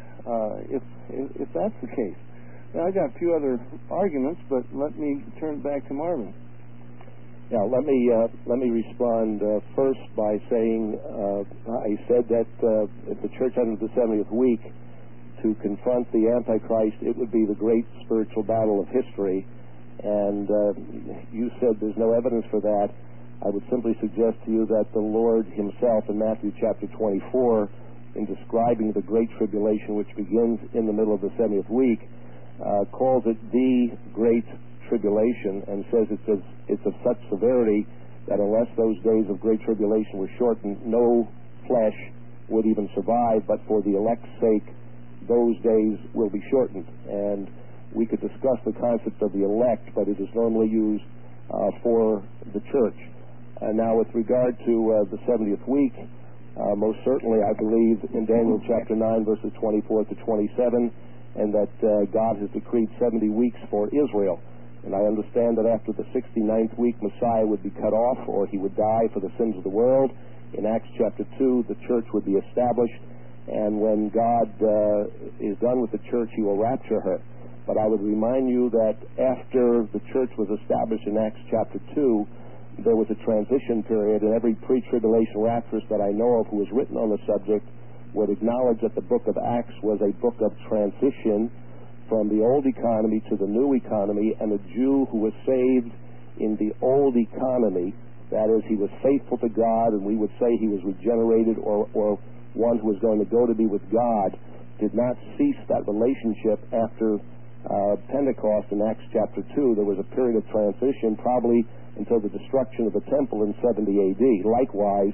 Speaker 2: if that's the case. Now, I got a few other arguments, but let me turn back to Marvin.
Speaker 3: Yeah, let me respond first by saying I said that if the church entered the 70th week to confront the Antichrist, it would be the great spiritual battle of history. And you said there's no evidence for that. I would simply suggest to you that the Lord himself in Matthew chapter 24, in describing the great tribulation which begins in the middle of the 70th week, calls it the great tribulation, and says it's of such severity that unless those days of great tribulation were shortened, no flesh would even survive, but for the elect's sake, those days will be shortened. And we could discuss the concept of the elect, but it is normally used for the church. Now, with regard to the 70th week, most certainly I believe in Daniel chapter 9, verses 24 to 27, and that God has decreed 70 weeks for Israel. And I understand that after the 69th week, Messiah would be cut off, or he would die for the sins of the world. In Acts chapter 2, the church would be established, and when God is done with the church, he will rapture her. But I would remind you that after the church was established in Acts chapter 2, there was a transition period, and every pre-tribulation rapturist that I know of who has written on the subject would acknowledge that the book of Acts was a book of transition from the old economy to the new economy, and a Jew who was saved in the old economy, that is, he was faithful to God, and we would say he was regenerated, or one who was going to go to be with God, did not cease that relationship after Pentecost in Acts chapter 2. There was a period of transition, probably until the destruction of the temple in 70 A.D. Likewise,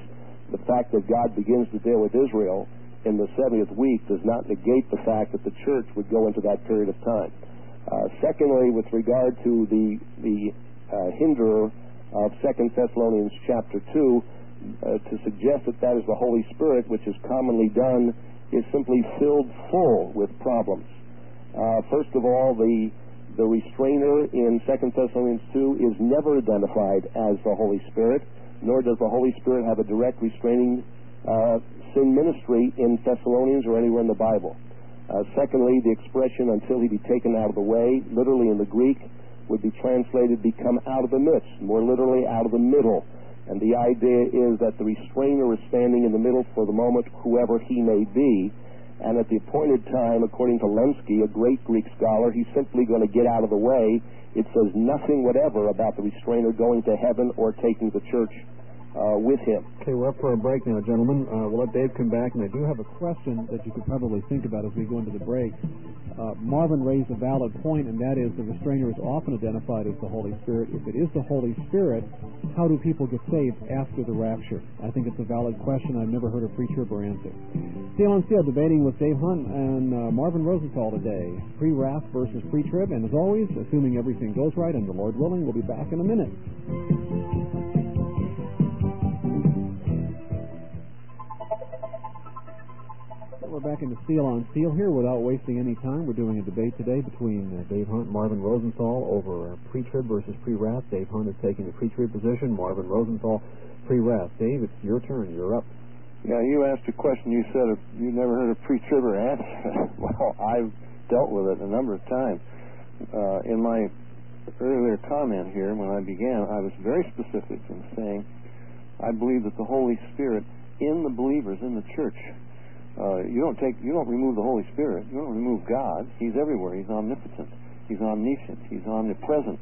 Speaker 3: the fact that God begins to deal with Israel in the 70th week does not negate the fact that the church would go into that period of time. Secondly, with regard to the hinderer of 2 Thessalonians chapter 2, to suggest that that is the Holy Spirit, which is commonly done, is simply filled full with problems. First of all, the restrainer in 2 Thessalonians 2 is never identified as the Holy Spirit, nor does the Holy Spirit have a direct restraining sin ministry in Thessalonians or anywhere in the Bible. Secondly, the expression "until he be taken out of the way," literally in the Greek, would be translated "become out of the midst," more literally out of the middle. And the idea is that the restrainer is standing in the middle for the moment, whoever he may be, and at the appointed time, according to Lenski, a great Greek scholar, he's simply going to get out of the way. It says nothing whatever about the restrainer going to heaven or taking the church with him.
Speaker 1: Okay, we're up for a break now, gentlemen. We'll let Dave come back, and I do have a question that you could probably think about as we go into the break. Marvin raised a valid point, and that is the restrainer is often identified as the Holy Spirit. If it is the Holy Spirit, how do people get saved after the rapture? I think it's a valid question I've never heard a preacher ever answer. Steel on Steel, debating with Dave Hunt and Marvin Rosenthal today. Pre-wrath versus pre-trib, and as always, assuming everything goes right and the Lord willing, we'll be back in a minute. We're back into Steel on Steel here without wasting any time. We're doing a debate today between Dave Hunt and Marvin Rosenthal over pre-trib versus pre-wrath. Dave Hunt is taking the pre-trib position, Marvin Rosenthal pre-wrath. Dave, it's your turn. You're up.
Speaker 2: Yeah, you asked a question. You said you never heard of pre-trib or wrath. Well, I've dealt with it a number of times. In my earlier comment here, when I began, I was very specific in saying I believe that the Holy Spirit in the believers, in the church, you don't remove the Holy Spirit. You don't remove God. He's everywhere. He's omnipotent. He's omniscient. He's omnipresent.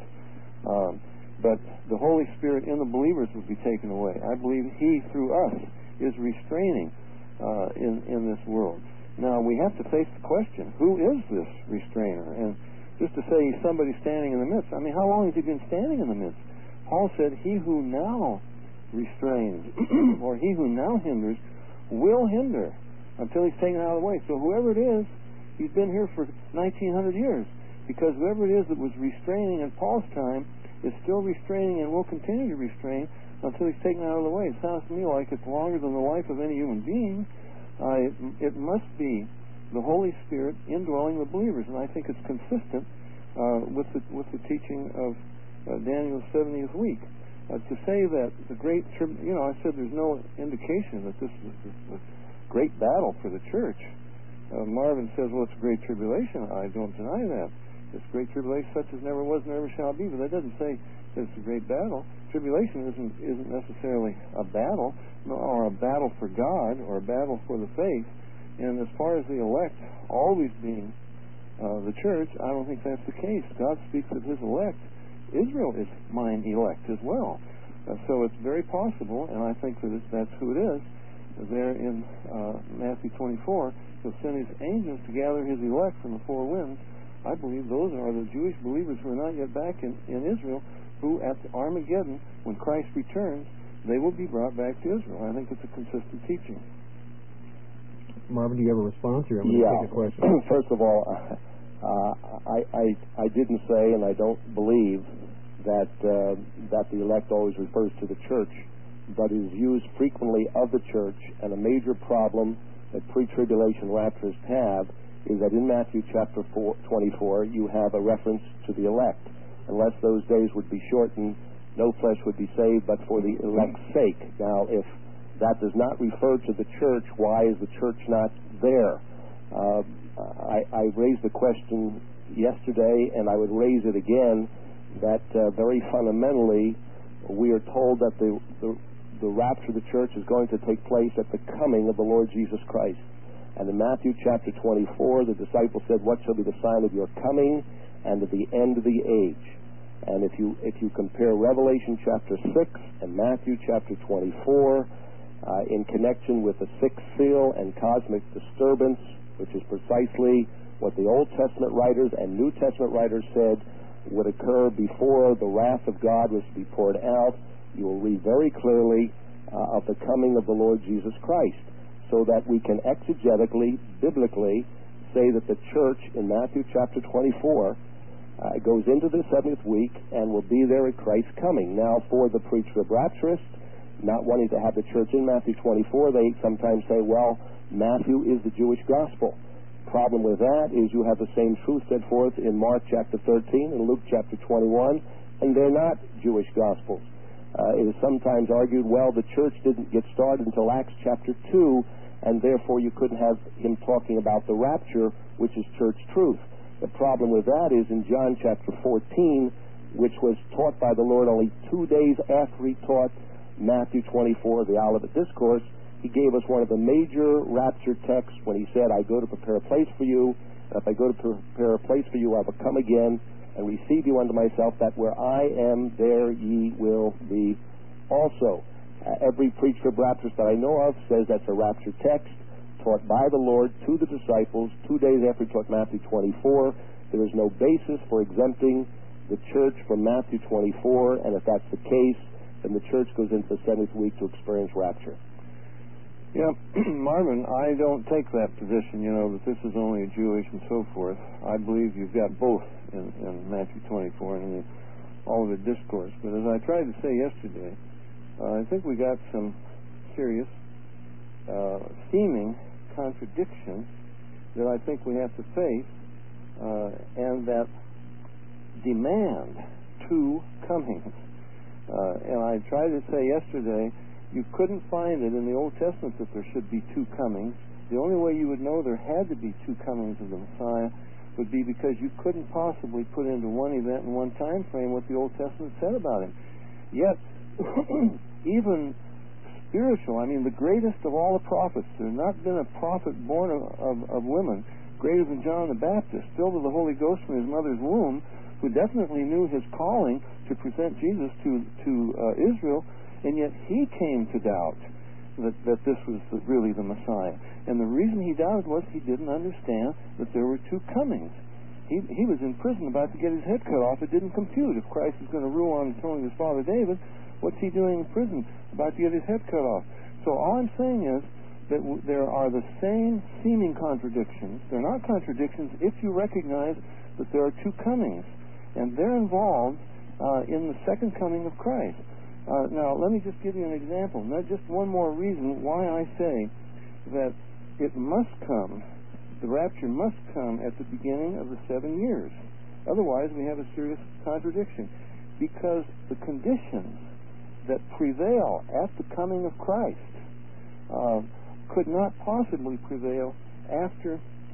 Speaker 2: But the Holy Spirit in the believers will be taken away. I believe He, through us, is restraining in this world. Now, we have to face the question, who is this restrainer? And just to say he's somebody standing in the midst, I mean, how long has he been standing in the midst? Paul said, he who now restrains, or he who now hinders, will hinder until he's taken out of the way. So whoever it is, he's been here for 1900 years, because whoever it is that was restraining in Paul's time is still restraining and will continue to restrain until he's taken out of the way. It sounds to me like it's longer than the life of any human being. It must be the Holy Spirit indwelling the believers, and I think it's consistent with the teaching of Daniel's 70th week. To say that the great, I said there's no indication that this is a great battle for the church. Marvin says, well, it's a great tribulation. I don't deny that. It's great tribulation such as never was, never shall be, but that doesn't say that it's a great battle. Tribulation isn't necessarily a battle, or a battle for God, or a battle for the faith. And as far as the elect always being the church, I don't think that's the case. God speaks of His elect. Israel is mine elect as well. So it's very possible, and I think that that's who it is. There in Matthew 24, He'll send His angels to gather His elect from the four winds. I believe those are the Jewish believers who are not yet back in Israel, who at the Armageddon, when Christ returns, they will be brought back to Israel. I think it's a consistent teaching.
Speaker 1: Marvin, do you have a response here? I'm going to take a question.
Speaker 3: First of all, I didn't say, and I don't believe that the elect always refers to the church, but is used frequently of the church. And a major problem that pre-tribulation rapturists have is that in Matthew chapter 24, you have a reference to the elect. Unless those days would be shortened, no flesh would be saved, but for the elect's sake. Now, if that does not refer to the church, why is the church not there? I raised the question yesterday, and I would raise it again, that very fundamentally, we are told that the rapture of the church is going to take place at the coming of the Lord Jesus Christ. And in Matthew chapter 24, the disciples said, what shall be the sign of your coming and of the end of the age? And if you compare Revelation chapter 6 and Matthew chapter 24 in connection with the sixth seal and cosmic disturbance, which is precisely what the Old Testament writers and New Testament writers said would occur before the wrath of God was to be poured out, you will read very clearly of the coming of the Lord Jesus Christ, so that we can exegetically, biblically, say that the church in Matthew chapter 24 goes into the 70th week and will be there at Christ's coming. Now, for the pre-trib rapturists, not wanting to have the church in Matthew 24, they sometimes say, well, Matthew is the Jewish gospel. Problem with that is you have the same truth set forth in Mark chapter 13 and Luke chapter 21, and they're not Jewish gospels. It is sometimes argued, well, the church didn't get started until Acts chapter 2, and therefore you couldn't have him talking about the rapture, which is church truth. The problem with that is in John chapter 14, which was taught by the Lord only 2 days after he taught Matthew 24, the Olivet Discourse, he gave us one of the major rapture texts when he said, I go to prepare a place for you. If I go to prepare a place for you, I will come again and receive you unto myself, that where I am, there ye will be also. Every pre-trib rapturist that I know of says that's a rapture text taught by the Lord to the disciples 2 days after he taught Matthew 24. There is no basis for exempting the church from Matthew 24, and if that's the case, then the church goes into the 7th week to experience rapture.
Speaker 2: Yeah, Marvin, I don't take that position, that this is only a Jewish and so forth. I believe you've got both in Matthew 24 and in the Olivet Discourse. But as I tried to say yesterday, I think we got some serious seeming contradictions that I think we have to face and that demand two comings. And I tried to say yesterday, you couldn't find it in the Old Testament that there should be two comings. The only way you would know there had to be two comings of the Messiah would be because you couldn't possibly put into one event in one time frame what the Old Testament said about him. Yet, even spiritual, the greatest of all the prophets, there has not been a prophet born of women greater than John the Baptist, filled with the Holy Ghost from his mother's womb, who definitely knew his calling to present Jesus to Israel, and yet he came to doubt that this was really the Messiah. And the reason he doubted was he didn't understand that there were two comings. He was in prison about to get his head cut off. It didn't compute. If Christ is going to rule on the throne of his father David, what's he doing in prison about to get his head cut off? So all I'm saying is that there are the same seeming contradictions. They're not contradictions if you recognize that there are two comings, and they're involved in the second coming of Christ. Now, let me just give you an example. Not just one more reason why I say that it must come, the rapture must come at the beginning of the 7 years. Otherwise, we have a serious contradiction. Because the conditions that prevail at the coming of Christ could not possibly prevail after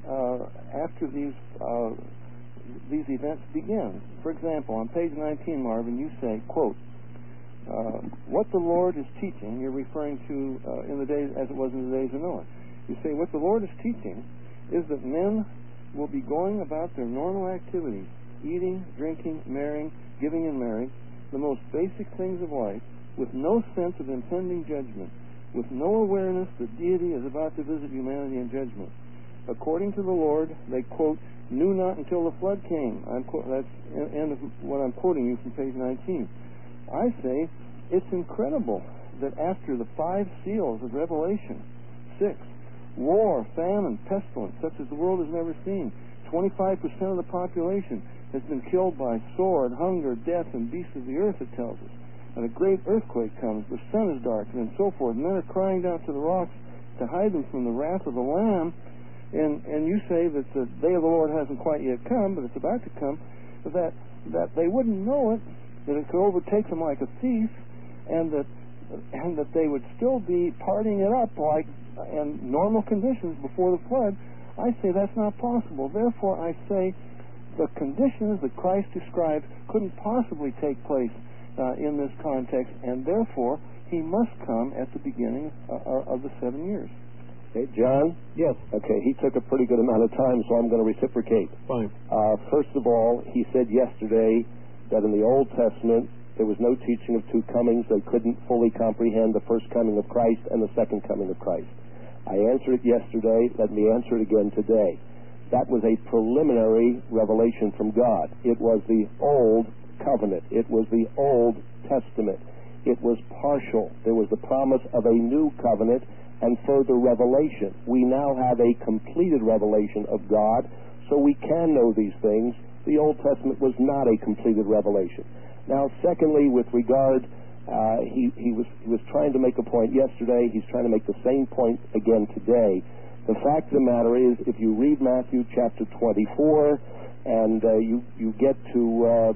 Speaker 2: these events begin. For example, on page 19, Marvin, you say, quote, what the Lord is teaching, you're referring to in the days as it was in the days of Noah. You say what the Lord is teaching is that men will be going about their normal activities, eating, drinking, marrying, giving in marriage, the most basic things of life, with no sense of impending judgment, with no awareness that deity is about to visit humanity in judgment. According to the Lord, they, quote, knew not until the flood came. That's the end of what I'm quoting you from page 19. I say it's incredible that after the 5 seals of Revelation, 6, war, famine, pestilence, such as the world has never seen, 25% of the population has been killed by sword, hunger, death, and beasts of the earth, it tells us. And a great earthquake comes, the sun is darkened, and so forth. Men are crying down to the rocks to hide them from the wrath of the Lamb. And you say that the day of the Lord hasn't quite yet come, but it's about to come, that they wouldn't know it, that it could overtake them like a thief, and that they would still be partying it up like in normal conditions before the flood. I say that's not possible. Therefore, I say the conditions that Christ described couldn't possibly take place in this context, and therefore he must come at the beginning of the 7 years.
Speaker 3: Hey, John?
Speaker 1: Yes.
Speaker 3: Okay, he took a pretty good amount of time, so I'm going to reciprocate.
Speaker 1: Fine.
Speaker 3: First of all, he said yesterday that in the Old Testament there was no teaching of two comings. They couldn't fully comprehend the first coming of Christ and the second coming of Christ. I answered it yesterday. Let me answer it again today. That was a preliminary revelation from God. It was the Old Covenant. It was the Old Testament. it was partial. There was the promise of a new covenant and further revelation. We now have a completed revelation of God, so we can know these things. The Old Testament was not a completed revelation. Now, secondly, with regard, he was trying to make a point yesterday. He's trying to make the same point again today. The fact of the matter is, if you read Matthew chapter 24, and you get to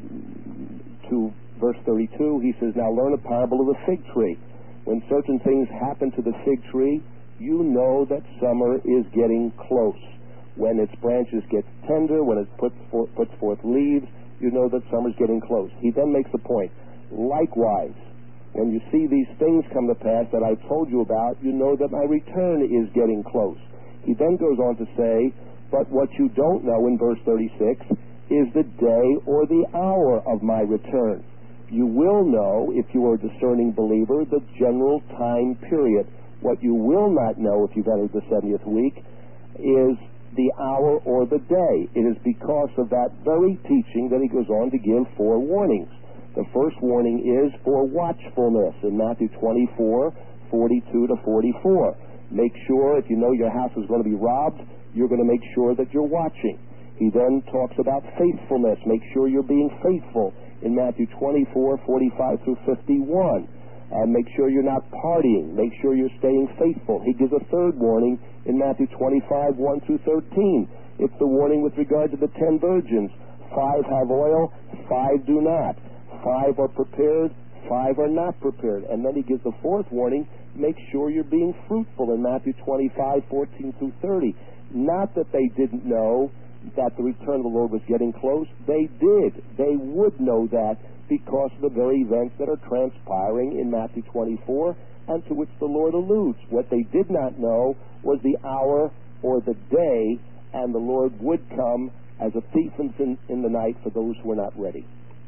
Speaker 3: verse 32, he says, "Now learn a parable of the fig tree. When certain things happen to the fig tree, you know that summer is getting close. When its branches get tender, when it puts forth leaves, you know that summer's getting close." He then makes the point, "Likewise, when you see these things come to pass that I told you about, you know that my return is getting close." He then goes on to say, "But what you don't know," in verse 36, "is the day or the hour of my return. You will know, if you are a discerning believer, the general time period. What you will not know if you've entered the 70th week is the hour or the day." It is because of that very teaching that he goes on to give 4 warnings. The first warning is for watchfulness in Matthew 24, 42 to 44. Make sure, if you know your house is going to be robbed, you're going to make sure that you're watching. He then talks about faithfulness. Make sure you're being faithful in Matthew 24, 45 through 51. Make sure you're not partying. Make sure you're staying faithful. He gives a third warning in Matthew 25, 1 through 13. It's the warning with regard to the 10 virgins. 5 have oil, 5 do not. 5 are prepared, 5 are not prepared. And then he gives the 4th warning, make sure you're being fruitful in Matthew 25, 14 through 30. Not that they didn't know that the return of the Lord was getting close. They did. They would know that because of the very events that are transpiring in Matthew 24 and to which the Lord alludes. What they did not know was the hour or the day, and the Lord would come as a thief in the night for those who are not ready.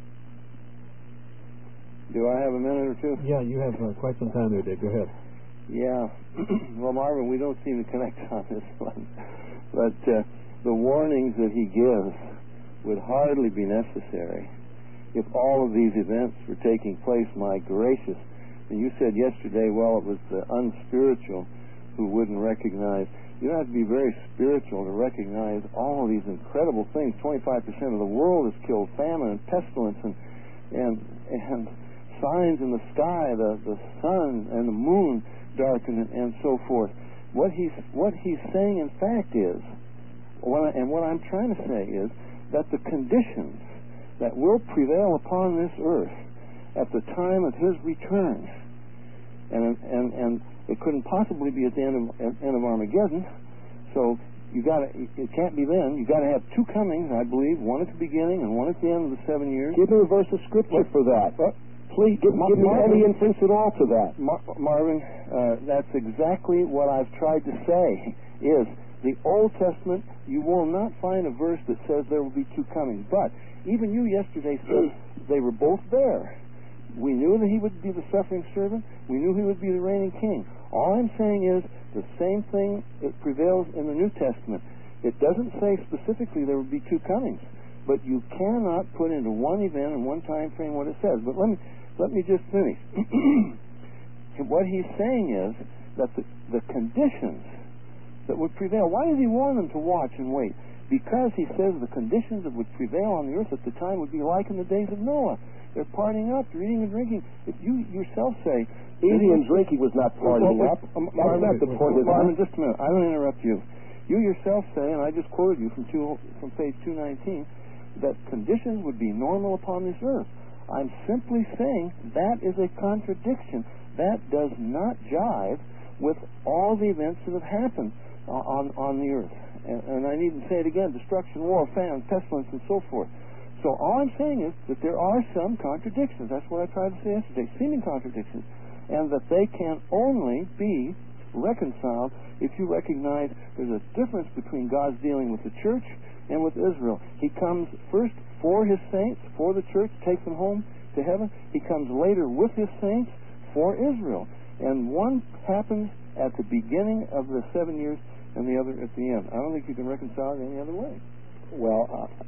Speaker 2: Do I have a minute or two?
Speaker 1: Yeah, you have quite some time there, Dave. Go ahead.
Speaker 2: Yeah. Well, Marvin, we don't seem to connect on this one. But the warnings that he gives would hardly be necessary if all of these events were taking place. My gracious. And you said yesterday, well, it was the unspiritual who wouldn't recognize. You have to be very spiritual to recognize all of these incredible things. 25% of the world is killed, famine and pestilence and signs in the sky, the sun and the moon darken and so forth. What he's saying, in fact, is, what I'm trying to say is that the conditions that will prevail upon this earth at the time of his return, and it couldn't possibly be at the end of Armageddon, so it can't be then. You got to have 2 comings, I believe, one at the beginning and one at the end of the 7 years.
Speaker 3: Give me a verse of scripture for that. Please give me any inference at all to that.
Speaker 2: Marvin, that's exactly what I've tried to say, is the Old Testament, you will not find a verse that says there will be 2 comings. But even you yesterday said they were both there. We knew that he would be the suffering servant. We knew he would be the reigning king. All I'm saying is the same thing that prevails in the New Testament. It doesn't say specifically there will be 2 comings, but you cannot put into one event and one time frame what it says. But let me just finish. What he's saying is that the conditions that would prevail. Why does he warn them to watch and wait? Because he says the conditions that would prevail on the earth at the time would be like in the days of Noah. They're partying up, they're eating and drinking. If you yourself say
Speaker 3: eating and drinking was not partying up, that's not the point.
Speaker 2: Marvin, just a minute. I don't interrupt you. You yourself say, and I just quoted you from page 219, that conditions would be normal upon this earth. I'm simply saying that is a contradiction. That does not jive with all the events that have happened on the earth. And I needn't say it again: destruction, war, famine, pestilence, and so forth. So all I'm saying is that there are some contradictions. That's what I tried to say yesterday, seeming contradictions, and that they can only be reconciled if you recognize there's a difference between God's dealing with the church and with Israel. He comes first for his saints, for the church, takes them home to heaven. He comes later with his saints for Israel. And one happens at the beginning of the 7 years and the other at the end. I don't think you can reconcile it any other way.
Speaker 3: Well,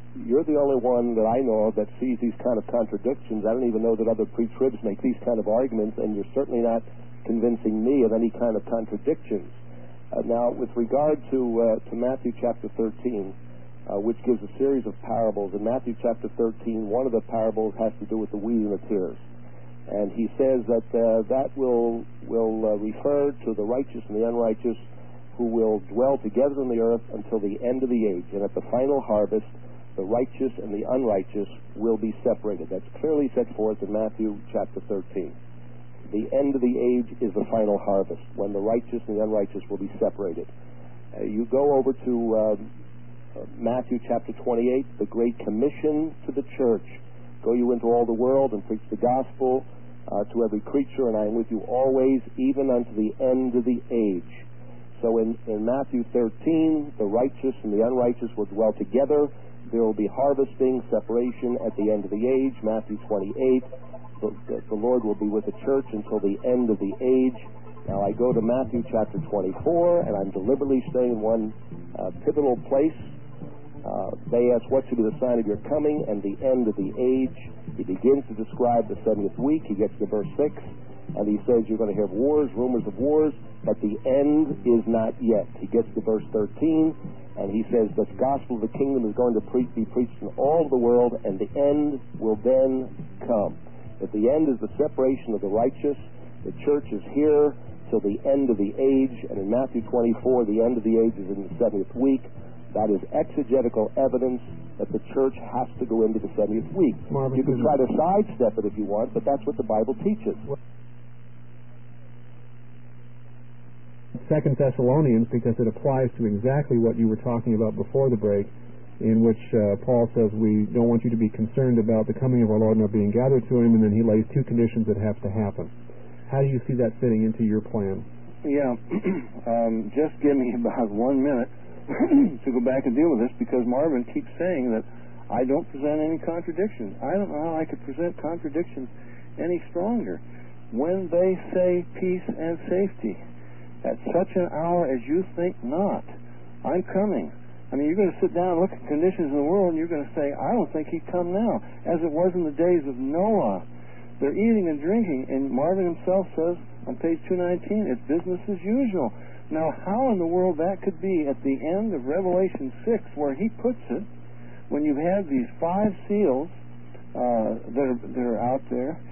Speaker 3: you're the only one that I know of that sees these kind of contradictions. I don't even know that other pre-tribs make these kind of arguments, and you're certainly not convincing me of any kind of contradictions. Now, with regard to Matthew chapter 13, which gives a series of parables, in Matthew chapter 13, one of the parables has to do with the wheat and the tares. And he says that that will refer to the righteous and the unrighteous who will dwell together in the earth until the end of the age. And at the final harvest, the righteous and the unrighteous will be separated. That's clearly set forth in Matthew chapter 13. The end of the age is the final harvest, when the righteous and the unrighteous will be separated. You go over to Matthew chapter 28, the Great Commission to the church. Go you into all the world and preach the gospel to every creature, and I am with you always, even unto the end of the age. So in Matthew 13, the righteous and the unrighteous will dwell together. There will be harvesting, separation at the end of the age. Matthew 28, the Lord will be with the church until the end of the age. Now I go to Matthew chapter 24, and I'm deliberately staying in one pivotal place. They ask, what should be the sign of your coming and the end of the age? He begins to describe the 70th week. He gets to verse 6, and he says you're going to have wars, rumors of wars, but the end is not yet. He gets to verse 13, and he says the gospel of the kingdom is going to be preached in all the world, and the end will then come. At the end is the separation of the righteous. The church is here till the end of the age, and in Matthew 24, the end of the age is in the 70th week. That is exegetical evidence that the church has to go into the 70th week.
Speaker 1: Marvin,
Speaker 3: you can try to sidestep it if you want, but that's what the Bible teaches.
Speaker 1: 2 Thessalonians, because it applies to exactly what you were talking about before the break, in which Paul says we don't want you to be concerned about the coming of our Lord nor being gathered to him, and then he lays two conditions that have to happen. How do you see that fitting into your plan?
Speaker 2: Yeah, just give me about 1 minute to go back and deal with this, because Marvin keeps saying that I don't present any contradictions. I don't know how I could present contradictions any stronger. When they say peace and safety, at such an hour as you think not, I'm coming. I mean, you're going to sit down and look at conditions in the world, and you're going to say, I don't think he'd come now, as it was in the days of Noah. They're eating and drinking, and Marvin himself says on page 219, it's business as usual. Now, how in the world that could be at the end of Revelation 6, where he puts it, when you have these 5 seals that are out there,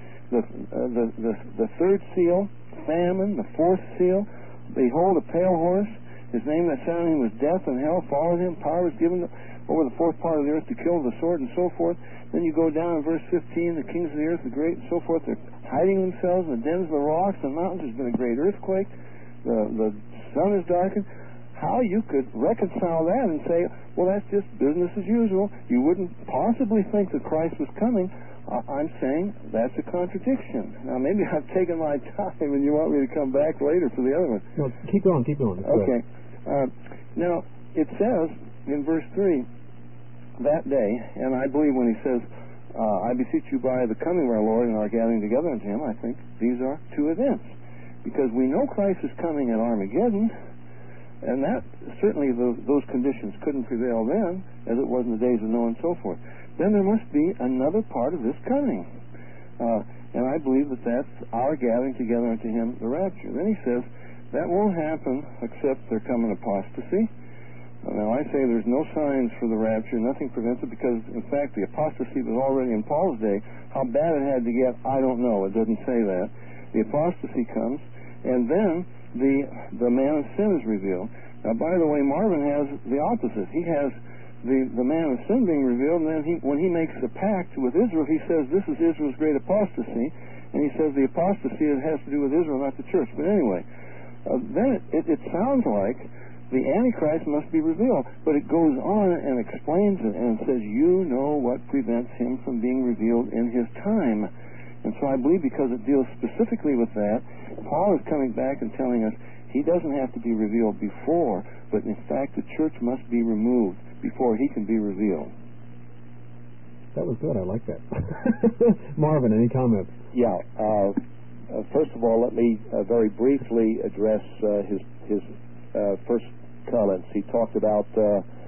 Speaker 2: the third seal, famine, the fourth seal, behold, a pale horse, his name that sat on him was Death, and hell followed him, power was given over the fourth part of the earth to kill with the sword, and so forth. Then you go down in verse 15, the kings of the earth, the great, and so forth, they're hiding themselves in the dens of the rocks, the mountains, there's been a great earthquake, the sun is darkened. How you could reconcile that and say, well, that's just business as usual. You wouldn't possibly think that Christ was coming. I'm saying that's a contradiction. Now, maybe I've taken my time and you want me to come back later for the other one.
Speaker 1: No, keep going.
Speaker 2: Okay. Now, it says in verse 3, that day, and I believe when he says, I beseech you by the coming of our Lord and our gathering together unto him, I think these are 2 events. Because we know Christ is coming at Armageddon, and that certainly those conditions couldn't prevail then, as it was in the days of Noah and so forth. Then there must be another part of this coming. And I believe that that's our gathering together unto him, the rapture. Then he says, that won't happen except there come an apostasy. Now I say there's no signs for the rapture, nothing prevents it, because in fact the apostasy was already in Paul's day. How bad it had to get, I don't know. It doesn't say that. The apostasy comes, and then the man of sin is revealed. Now, by the way, Marvin has the opposite. He has the man of sin being revealed, and then when he makes a pact with Israel, he says this is Israel's great apostasy, and he says the apostasy has to do with Israel, not the church. But anyway, then it sounds like the Antichrist must be revealed, but it goes on and explains it, and it says, you know what prevents him from being revealed in his time. And so I believe because it deals specifically with that, Paul is coming back and telling us he doesn't have to be revealed before, but in fact the church must be removed before he can be revealed.
Speaker 1: That was good. I like that. Marvin, any comments?
Speaker 3: Yeah. First of all, let me very briefly address his first comments. He talked about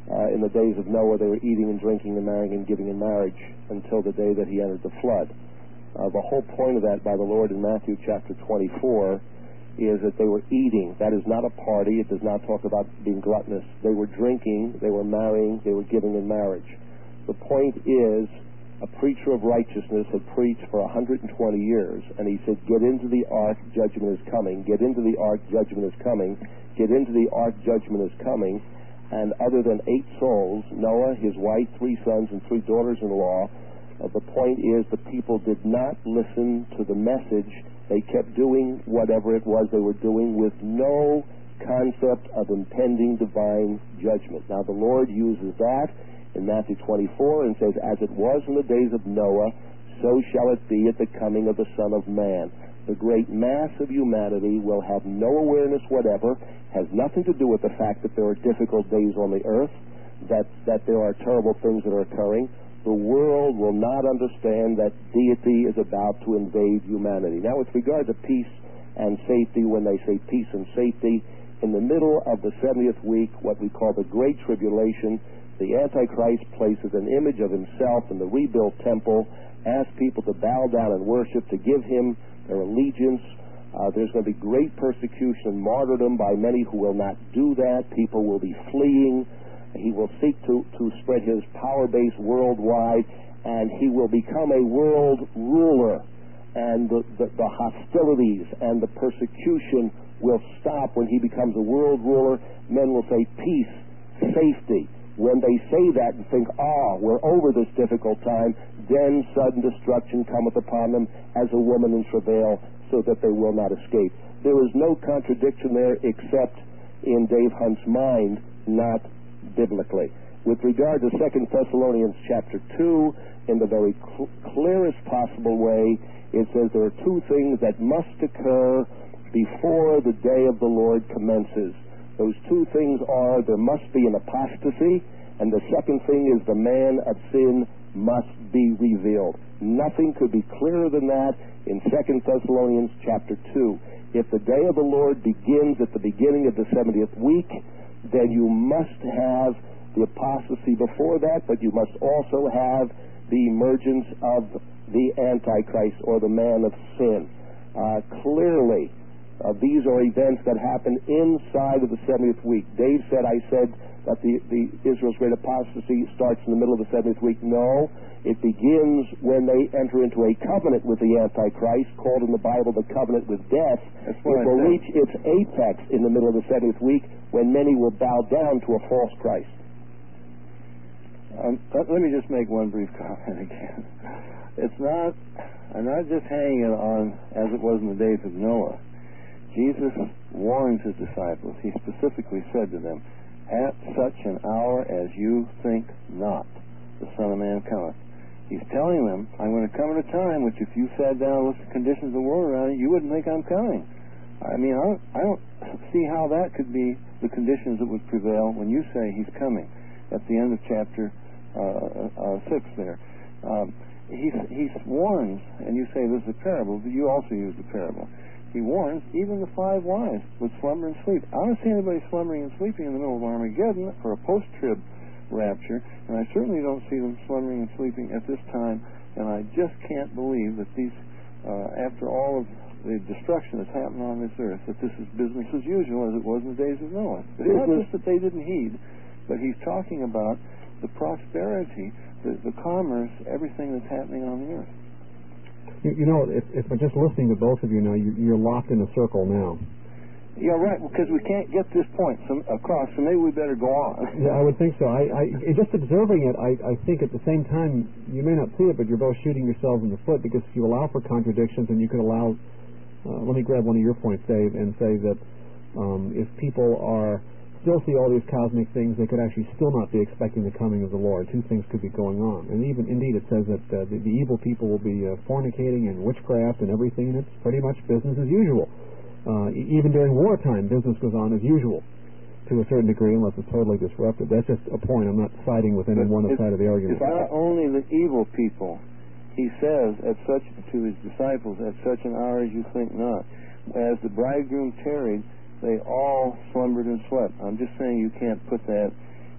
Speaker 3: In the days of Noah, they were eating and drinking and marrying and giving in marriage until the day that he entered the flood. The whole point of that by the Lord in Matthew chapter 24 is that they were eating. That is not a party. It does not talk about being gluttonous. They were drinking, they were marrying, they were giving in marriage. The point is, a preacher of righteousness had preached for 120 years, and he said, get into the ark, judgment is coming. Get into the ark, judgment is coming. Get into the ark, judgment is coming. And other than 8 souls, Noah, his wife, 3 sons, and 3 daughters-in-law, the point is the people did not listen to the message. They kept doing whatever it was they were doing with no concept of impending divine judgment. Now, the Lord uses that in Matthew 24 and says, as it was in the days of Noah, so shall it be at the coming of the Son of Man. The great mass of humanity will have no awareness whatever, has nothing to do with the fact that there are difficult days on the earth, that there are terrible things that are occurring. The world will not understand that deity is about to invade humanity. Now, with regard to peace and safety, when they say peace and safety, in the middle of the 70th week, what we call the Great Tribulation, the Antichrist places an image of himself in the rebuilt temple, asks people to bow down and worship, to give him their allegiance. There's going to be great persecution and martyrdom by many who will not do that. People will be fleeing. He will seek to spread his power base worldwide, and he will become a world ruler. And the hostilities and the persecution will stop when he becomes a world ruler. Men will say peace, safety. When they say that and think, we're over this difficult time, then sudden destruction cometh upon them as a woman in travail, so that they will not escape. There is no contradiction there except in Dave Hunt's mind, not biblically. With regard to 2 Thessalonians chapter 2, in the very clearest possible way, it says there are 2 things that must occur before the day of the Lord commences. Those 2 things are, there must be an apostasy, and the second thing is the man of sin must be revealed. Nothing could be clearer than that in 2 Thessalonians chapter 2. If the day of the Lord begins at the beginning of the 70th week, then you must have the apostasy before that, but you must also have the emergence of the Antichrist, or the man of sin. Clearly, these are events that happen inside of the 70th week. Dave said, I said that the Israel's great apostasy starts in the middle of the 70th week. No, it begins when they enter into a covenant with the Antichrist, called in the Bible the covenant with death. It will reach its apex in the middle of the 70th week, when many will bow down to a false Christ.
Speaker 2: Let me just make one brief comment again. I'm not just hanging on as it was in the days of Noah. Jesus warns his disciples. He specifically said to them, at such an hour as you think not, the Son of Man cometh. He's telling them, I'm going to come at a time which if you sat down and looked at the conditions of the world around you, you wouldn't think I'm coming. I mean, I don't see how that could be the conditions that would prevail when you say he's coming at the end of chapter 6 there. He warns, and you say this is a parable, but you also use the parable. He warns even the 5 wise would slumber and sleep. I don't see anybody slumbering and sleeping in the middle of Armageddon for a post-trib rapture, and I certainly don't see them slumbering and sleeping at this time, and I just can't believe that these, after all of the destruction that's happened on this earth, that this is business as usual as it was in the days of Noah. It's not just that they didn't heed, but he's talking about the prosperity, the commerce, everything that's happening on the earth.
Speaker 1: You know, if I'm just listening to both of you now, you're locked in a circle now.
Speaker 2: Yeah, right, because we can't get this point across, so maybe we better go on.
Speaker 1: Yeah, I would think so. Just observing it, I think at the same time, you may not see it, but you're both shooting yourselves in the foot, because if you allow for contradictions, and you could allow, let me grab one of your points, Dave, and say that if people still see all these cosmic things, they could actually still not be expecting the coming of the Lord. 2 things could be going on. And even, indeed, it says that the evil people will be fornicating and witchcraft and everything, and it's pretty much business as usual. Even during wartime, business goes on as usual to a certain degree, unless it's totally disrupted. That's just a point. I'm not siding with any one side of the argument.
Speaker 2: It's not only the evil people. He says to his disciples, at such an hour as you think not. As the bridegroom tarried, they all slumbered and slept. I'm just saying you can't put that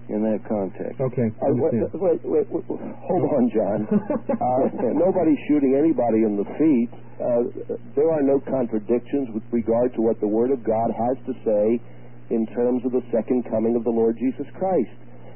Speaker 2: in that context.
Speaker 1: Okay.
Speaker 3: Wait, hold on, John. Nobody's shooting anybody in the feet. There are no contradictions with regard to what the Word of God has to say in terms of the second coming of the Lord Jesus Christ.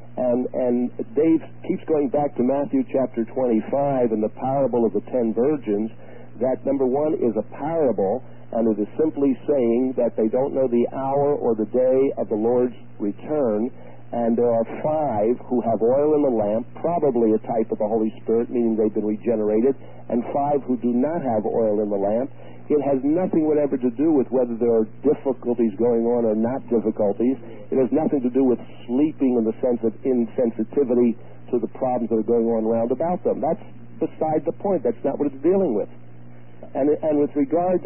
Speaker 3: And Dave keeps going back to Matthew chapter 25 and the parable of the 10 virgins. That, number one, is a parable, and it is simply saying that they don't know the hour or the day of the Lord's return. And there are 5 who have oil in the lamp, probably a type of the Holy Spirit, meaning they've been regenerated, and 5 who do not have oil in the lamp. It has nothing whatever to do with whether there are difficulties going on or not difficulties. It has nothing to do with sleeping in the sense of insensitivity to the problems that are going on around about them. That's beside the point. That's not what it's dealing with. And with regard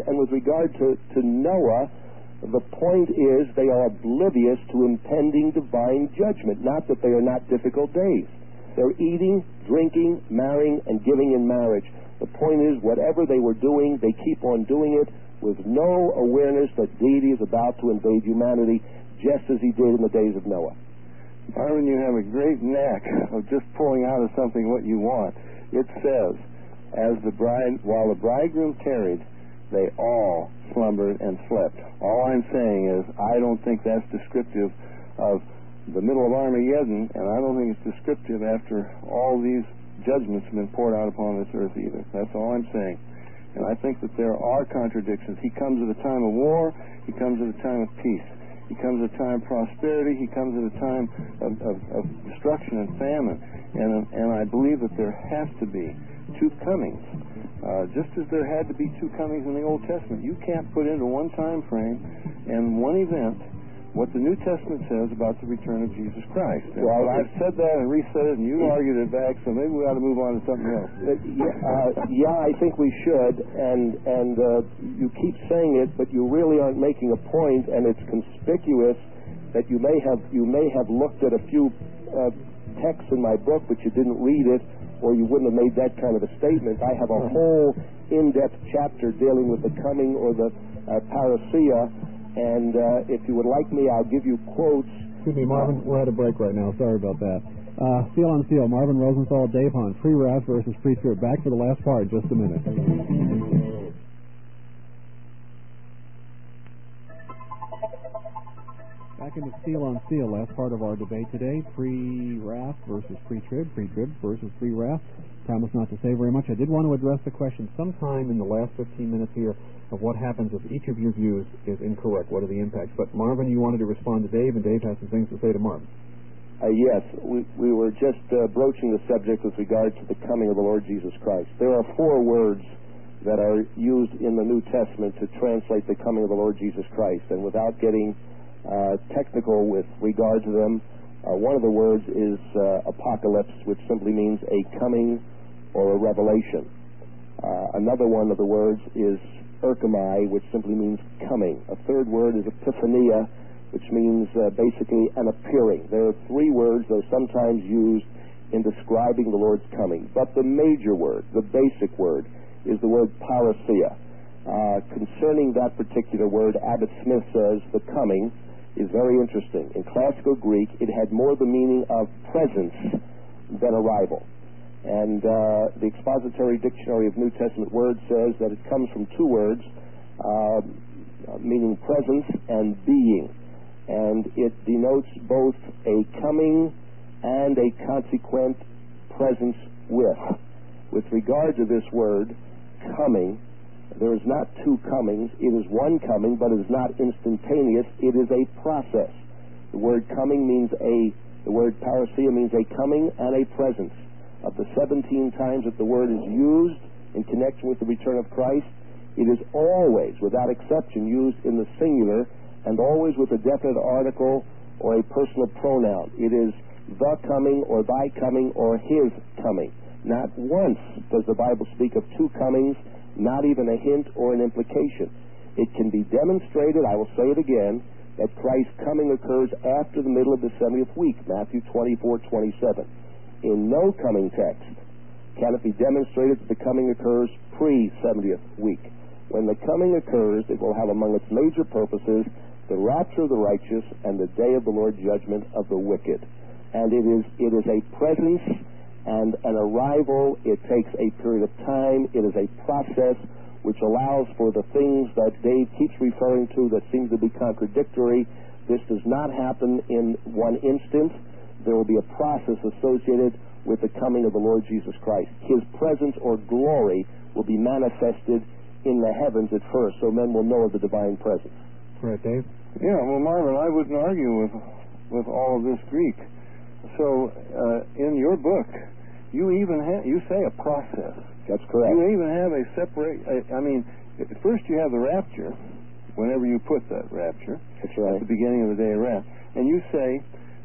Speaker 3: to Noah, the point is they are oblivious to impending divine judgment, not that they are not difficult days. They're eating, drinking, marrying, and giving in marriage. The point is, whatever they were doing, they keep on doing it with no awareness that deity is about to invade humanity, just as he did in the days of Noah.
Speaker 2: Marvin, you have a great knack of just pulling out of something what you want. It says, while the bridegroom tarried, they all slumbered and slept. All I'm saying is, I don't think that's descriptive of the middle of Armageddon, and I don't think it's descriptive after all these judgments have been poured out upon this earth either. That's all I'm saying. And I think that there are contradictions. He comes at a time of war. He comes at a time of peace. He comes at a time of prosperity. He comes at a time of destruction and famine. And I believe that there has to be 2 comings. Just as there had to be 2 comings in the Old Testament. You can't put into one time frame and one event what the New Testament says about the return of Jesus Christ. And well, I've said that and resaid it, and you argued it back, so maybe we ought to move on to something else.
Speaker 3: Yeah, I think we should, and you keep saying it, but you really aren't making a point, and it's conspicuous that you may have looked at a few texts in my book, but you didn't read it, or you wouldn't have made that kind of a statement. I have a whole in-depth chapter dealing with the coming or the parousia. And if you would like me, I'll give you quotes.
Speaker 1: Excuse me, Marvin, we're at a break right now. Sorry about that. Steel on Steel, Marvin Rosenthal, Dave Hunt, pre-wrath versus pre-trib. Back for the last part, just a minute. Back into Steel on Steel, last part of our debate today, pre-wrath versus pre-trib, pre-trib versus pre-wrath. Promise not to say very much. I did want to address the question sometime in the last 15 minutes here of what happens if each of your views is incorrect. What are the impacts? But Marvin, you wanted to respond to Dave, and Dave has some things to say to Marvin.
Speaker 3: Yes, we were just broaching the subject with regard to the coming of the Lord Jesus Christ. There are 4 words that are used in the New Testament to translate the coming of the Lord Jesus Christ. And without getting technical with regard to them, one of the words is apocalypse, which simply means a coming or a revelation. Another one of the words is erchomai, which simply means coming. A third word is epiphania, which means basically an appearing. There are 3 words that are sometimes used in describing the Lord's coming. But the major word, the basic word, is the word parousia. Concerning that particular word, Abbott Smith says the coming is very interesting. In classical Greek, it had more the meaning of presence than arrival. And the Expository Dictionary of New Testament Words says that it comes from 2 words, meaning presence and being. And it denotes both a coming and a consequent presence with. With regard to this word, coming, there is not 2 comings. It is one coming, but it is not instantaneous. It is a process. The word coming means the word parousia means a coming and a presence. Of the 17 times that the word is used in connection with the return of Christ, it is always, without exception, used in the singular and always with a definite article or a personal pronoun. It is the coming or thy coming or his coming. Not once does the Bible speak of 2 comings, not even a hint or an implication. It can be demonstrated, I will say it again, that Christ's coming occurs after the middle of the 70th week, Matthew 24:27. In no coming text can it be demonstrated that the coming occurs pre-70th week. When the coming occurs, it will have among its major purposes the rapture of the righteous and the day of the Lord's judgment of the wicked. and it is a presence and an arrival. It takes a period of time. It is a process which allows for the things that Dave keeps referring to that seem to be contradictory. This does not happen in one instant. There will be a process associated with the coming of the Lord Jesus Christ. His presence or glory will be manifested in the heavens at first, so men will know of the divine presence.
Speaker 1: Right, Dave?
Speaker 2: Yeah, well, Marvin, I wouldn't argue with all of this Greek. So, in your book, you say a process.
Speaker 3: That's correct.
Speaker 2: You even have a first you have the rapture, whenever you put that rapture.
Speaker 3: That's right.
Speaker 2: At the beginning of the day of wrath. And you say,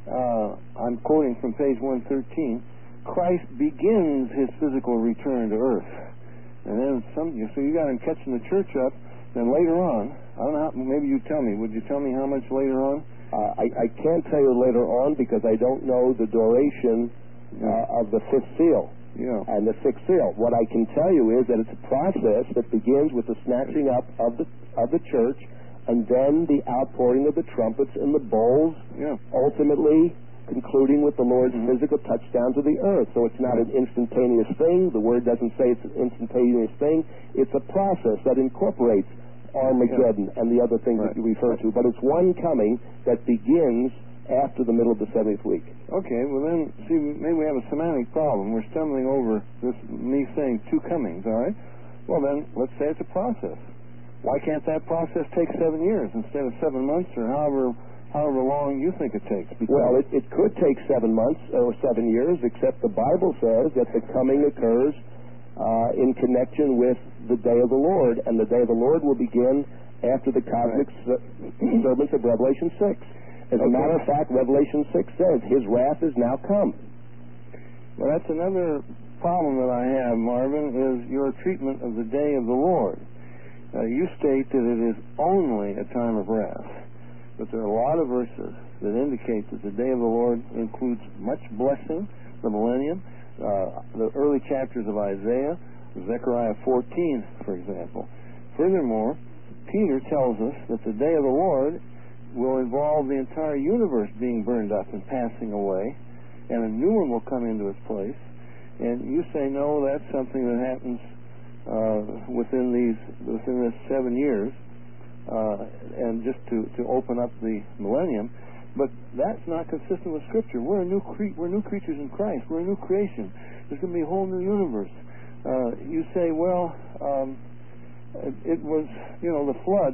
Speaker 2: I'm quoting from page 113, Christ begins his physical return to earth. And then so you got him catching the church up. Then later on, I don't know how, maybe you tell me. Would you tell me how much later on?
Speaker 3: I can't tell you later on because I don't know the duration of the fifth seal.
Speaker 2: Yeah.
Speaker 3: And the sixth seal. What I can tell you is that it's a process that begins with the snatching up of the church, and then the outpouring of the trumpets and the bowls, ultimately concluding with the Lord's physical touchdown to the earth. So it's not an instantaneous thing. The Word doesn't say it's an instantaneous thing. It's a process that incorporates Armageddon and the other things that you refer to. But it's one coming that begins after the middle of the 70th week.
Speaker 2: Okay, well then, see, maybe we have a semantic problem. We're stumbling over me saying two comings, all right? Well then, let's say it's a process. Why can't that process take 7 years instead of 7 months or however long you think it takes?
Speaker 3: Well, it could take 7 months or 7 years, except the Bible says that the coming occurs in connection with the day of the Lord, and the day of the Lord will begin after the cosmic sermons of Revelation 6. As a matter of fact, Revelation 6 says, his wrath is now come.
Speaker 2: Well, that's another problem that I have, Marvin, is your treatment of the day of the Lord. You state that it is only a time of wrath, but there are a lot of verses that indicate that the day of the Lord includes much blessing, the millennium, the early chapters of Isaiah, Zechariah 14, for example. Furthermore, Peter tells us that the day of the Lord will involve the entire universe being burned up and passing away, and a new one will come into its place. And you say, no, that's something that happens within this 7 years, and just to open up the millennium. But that's not consistent with Scripture. We're new creatures in Christ. We're a new creation. There's going to be a whole new universe. You say, well, it was, the flood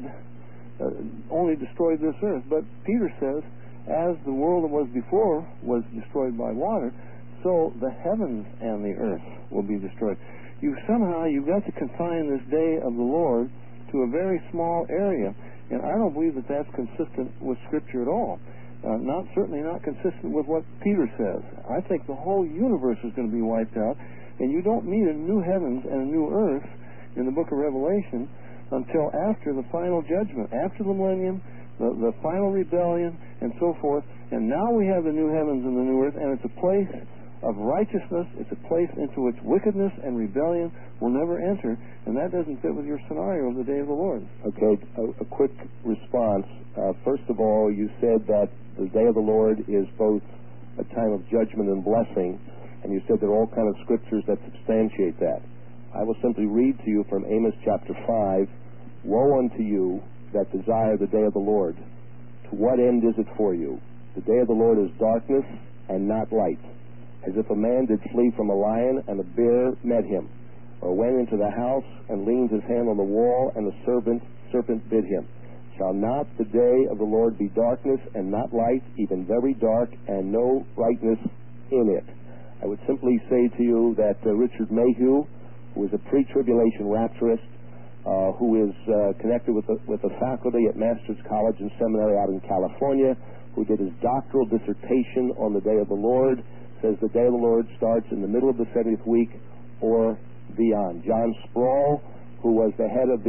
Speaker 2: only destroyed this earth. But Peter says, as the world that was before was destroyed by water, so the heavens and the earth will be destroyed. You've got to confine this day of the Lord to a very small area, and I don't believe that that's consistent with Scripture at all. Certainly not consistent with what Peter says. I think the whole universe is going to be wiped out, and you don't meet a new heavens and a new earth in the book of Revelation until after the final judgment, after the millennium, the final rebellion, and so forth. And now we have the new heavens and the new earth, and it's a place of righteousness. It's a place into which wickedness and rebellion will never enter, and that doesn't fit with your scenario of the day of the Lord.
Speaker 3: Okay, a quick response. First of all, you said that the day of the Lord is both a time of judgment and blessing, and you said there are all kinds of scriptures that substantiate that. I will simply read to you from Amos chapter 5, Woe unto you that desire the day of the Lord. To what end is it for you? The day of the Lord is darkness and not light, as if a man did flee from a lion and a bear met him, or went into the house and leaned his hand on the wall, and the serpent bit him. Shall not the day of the Lord be darkness and not light, even very dark, and no brightness in it? I would simply say to you that Richard Mayhew, who is a pre-tribulation rapturist, who is connected with the faculty at Masters College and Seminary out in California, who did his doctoral dissertation on the day of the Lord, says the day of the Lord starts in the middle of the 70th week or beyond. John Sproul, who was the head of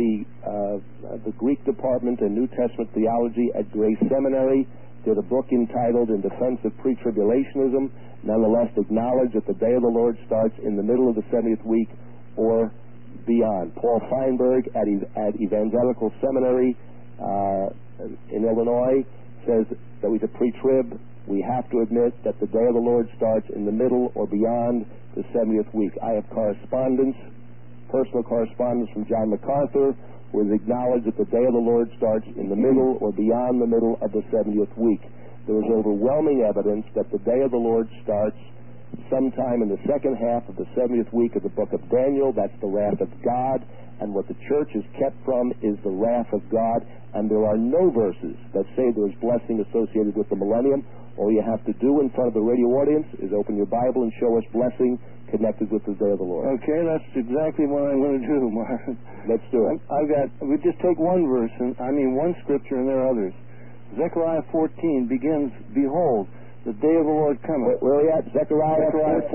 Speaker 3: the Greek department in New Testament theology at Grace Seminary, did a book entitled In Defense of Pre-Tribulationism, nonetheless acknowledged that the day of the Lord starts in the middle of the 70th week or beyond. Paul Feinberg at Evangelical Seminary in Illinois says that he's a pre-trib we have to admit that the day of the Lord starts in the middle or beyond the 70th week. I have correspondence, personal correspondence from John MacArthur, who has acknowledged that the day of the Lord starts in the middle or beyond the middle of the 70th week. There is overwhelming evidence that the day of the Lord starts sometime in the second half of the 70th week of the book of Daniel. That's the wrath of God. And what the church is kept from is the wrath of God. And there are no verses that say there is blessing associated with the millennium. All you have to do in front of the radio audience is open your Bible and show us blessing connected with the day of the Lord.
Speaker 2: Okay, that's exactly what I'm going to do, Marvin.
Speaker 3: Let's do it.
Speaker 2: We just take one verse, one scripture, and there are others. Zechariah 14 begins, "Behold, the day of the Lord cometh."
Speaker 3: Where are we at? Zechariah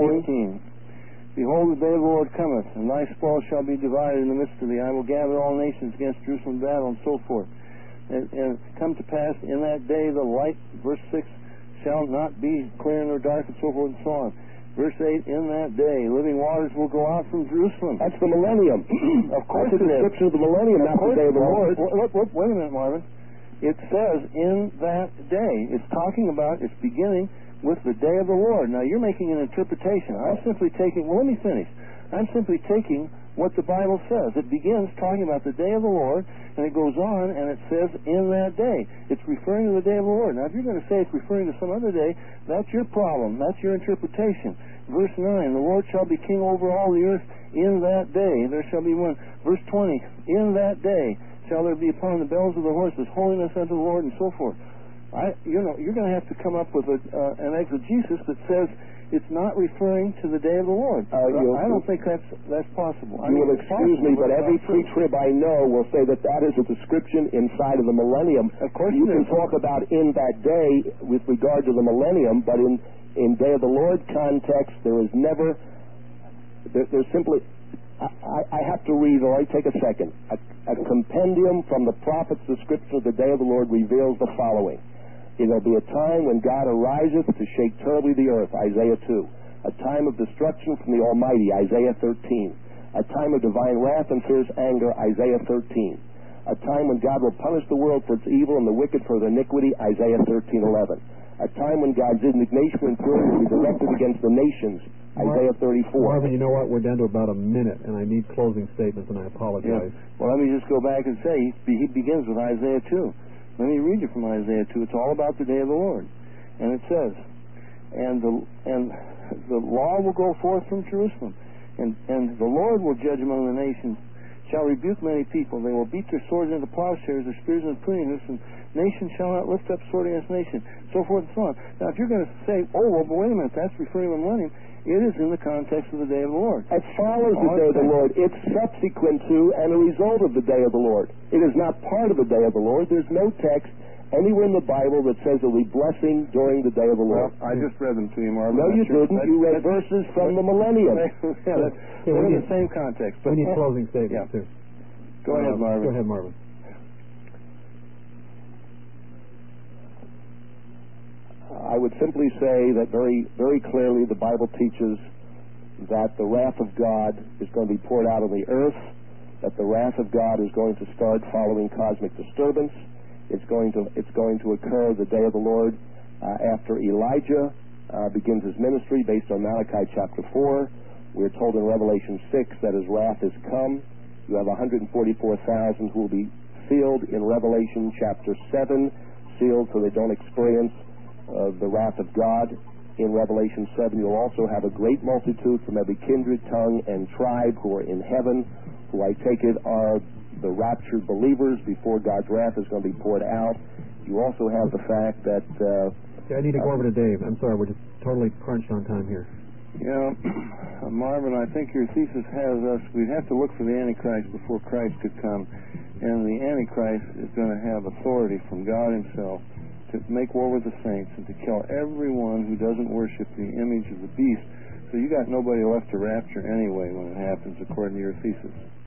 Speaker 3: 14.
Speaker 2: "Behold, the day of the Lord cometh, and thy spoil shall be divided in the midst of thee. I will gather all nations against Jerusalem battle," and so forth. And come to pass in that day the light, verse 6, "shall not be clear nor dark," and so forth and so on. Verse 8, "In that day living waters will go out from Jerusalem."
Speaker 3: That's the millennium.
Speaker 2: Of course
Speaker 3: That's a description of the millennium, not the day of the Lord.
Speaker 2: Wait a minute, Marvin. It says, "in that day." It's talking about, it's beginning with the day of the Lord. Now, you're making an interpretation. I'm simply taking, let me finish. I'm simply taking what the Bible says. It begins talking about the day of the Lord, and it goes on, and it says, "in that day." It's referring to the day of the Lord. Now, if you're going to say it's referring to some other day, that's your problem. That's your interpretation. Verse 9, "The Lord shall be king over all the earth in that day. There shall be one." Verse 20, "In that day shall there be upon the bells of the horses holiness unto the Lord," and so forth. You're going to have to come up with an exegesis that says it's not referring to the day of the Lord. I don't think that's possible.
Speaker 3: You will excuse me, but every pre-trib I know will say that is a description inside of the millennium.
Speaker 2: Of course,
Speaker 3: you can talk about "in that day" with regard to the millennium, but in day of the Lord context, there is never. There's simply. I have to read, or I take a second. A compendium from the prophets' description of the day of the Lord reveals the following. "It will be a time when God ariseth to shake terribly the earth," Isaiah 2. "A time of destruction from the Almighty," Isaiah 13. "A time of divine wrath and fierce anger," Isaiah 13. "A time when God will punish the world for its evil and the wicked for their iniquity," Isaiah 13:11. "A time when God's indignation and fury will be directed against the nations," Isaiah 34.
Speaker 1: Marvin, you know what? We're down to about a minute, and I need closing statements, and I apologize.
Speaker 2: Yeah. Well, let me just go back and say he begins with Isaiah 2. Let me read you from Isaiah 2. It's all about the day of the Lord. And it says, and the law will go forth from Jerusalem, and the Lord will judge among the nations, shall rebuke many people. They will beat their swords into plowshares, their spears into pruning hooks, and nation shall not lift up sword against nation," so forth and so on. Now, if you're going to say, but wait a minute, that's referring to the millennium, it is in the context of the day of the Lord.
Speaker 3: It follows the day of the Lord. It's subsequent to and a result of the day of the Lord. It is not part of the day of the Lord. There's no text anywhere in the Bible that says there will be blessing during the day of the Lord.
Speaker 2: Well, I just read them to you, Marvin.
Speaker 3: No, you didn't. You read verses from the millennium.
Speaker 2: They're in the same context.
Speaker 1: We need closing statements, too.
Speaker 2: Go ahead, Marvin.
Speaker 1: Go ahead, Marvin.
Speaker 3: I would simply say that very, very clearly the Bible teaches that the wrath of God is going to be poured out on the earth, that the wrath of God is going to start following cosmic disturbance. It's going to occur the day of the Lord after Elijah begins his ministry based on Malachi chapter 4. We're told in Revelation 6 that his wrath is come. You have 144,000 who will be sealed in Revelation chapter 7, sealed so they don't experience the wrath of God. In Revelation 7, you'll also have a great multitude from every kindred, tongue, and tribe who are in heaven, who I take it are the raptured believers before God's wrath is going to be poured out. You also have the fact that...
Speaker 1: I need to go over to Dave. I'm sorry, we're just totally crunched on time here.
Speaker 2: Yeah, Marvin, I think your thesis has us, we'd have to look for the Antichrist before Christ could come. And the Antichrist is going to have authority from God himself to make war with the saints and to kill everyone who doesn't worship the image of the beast. So you got nobody left to rapture anyway when it happens, according to your thesis.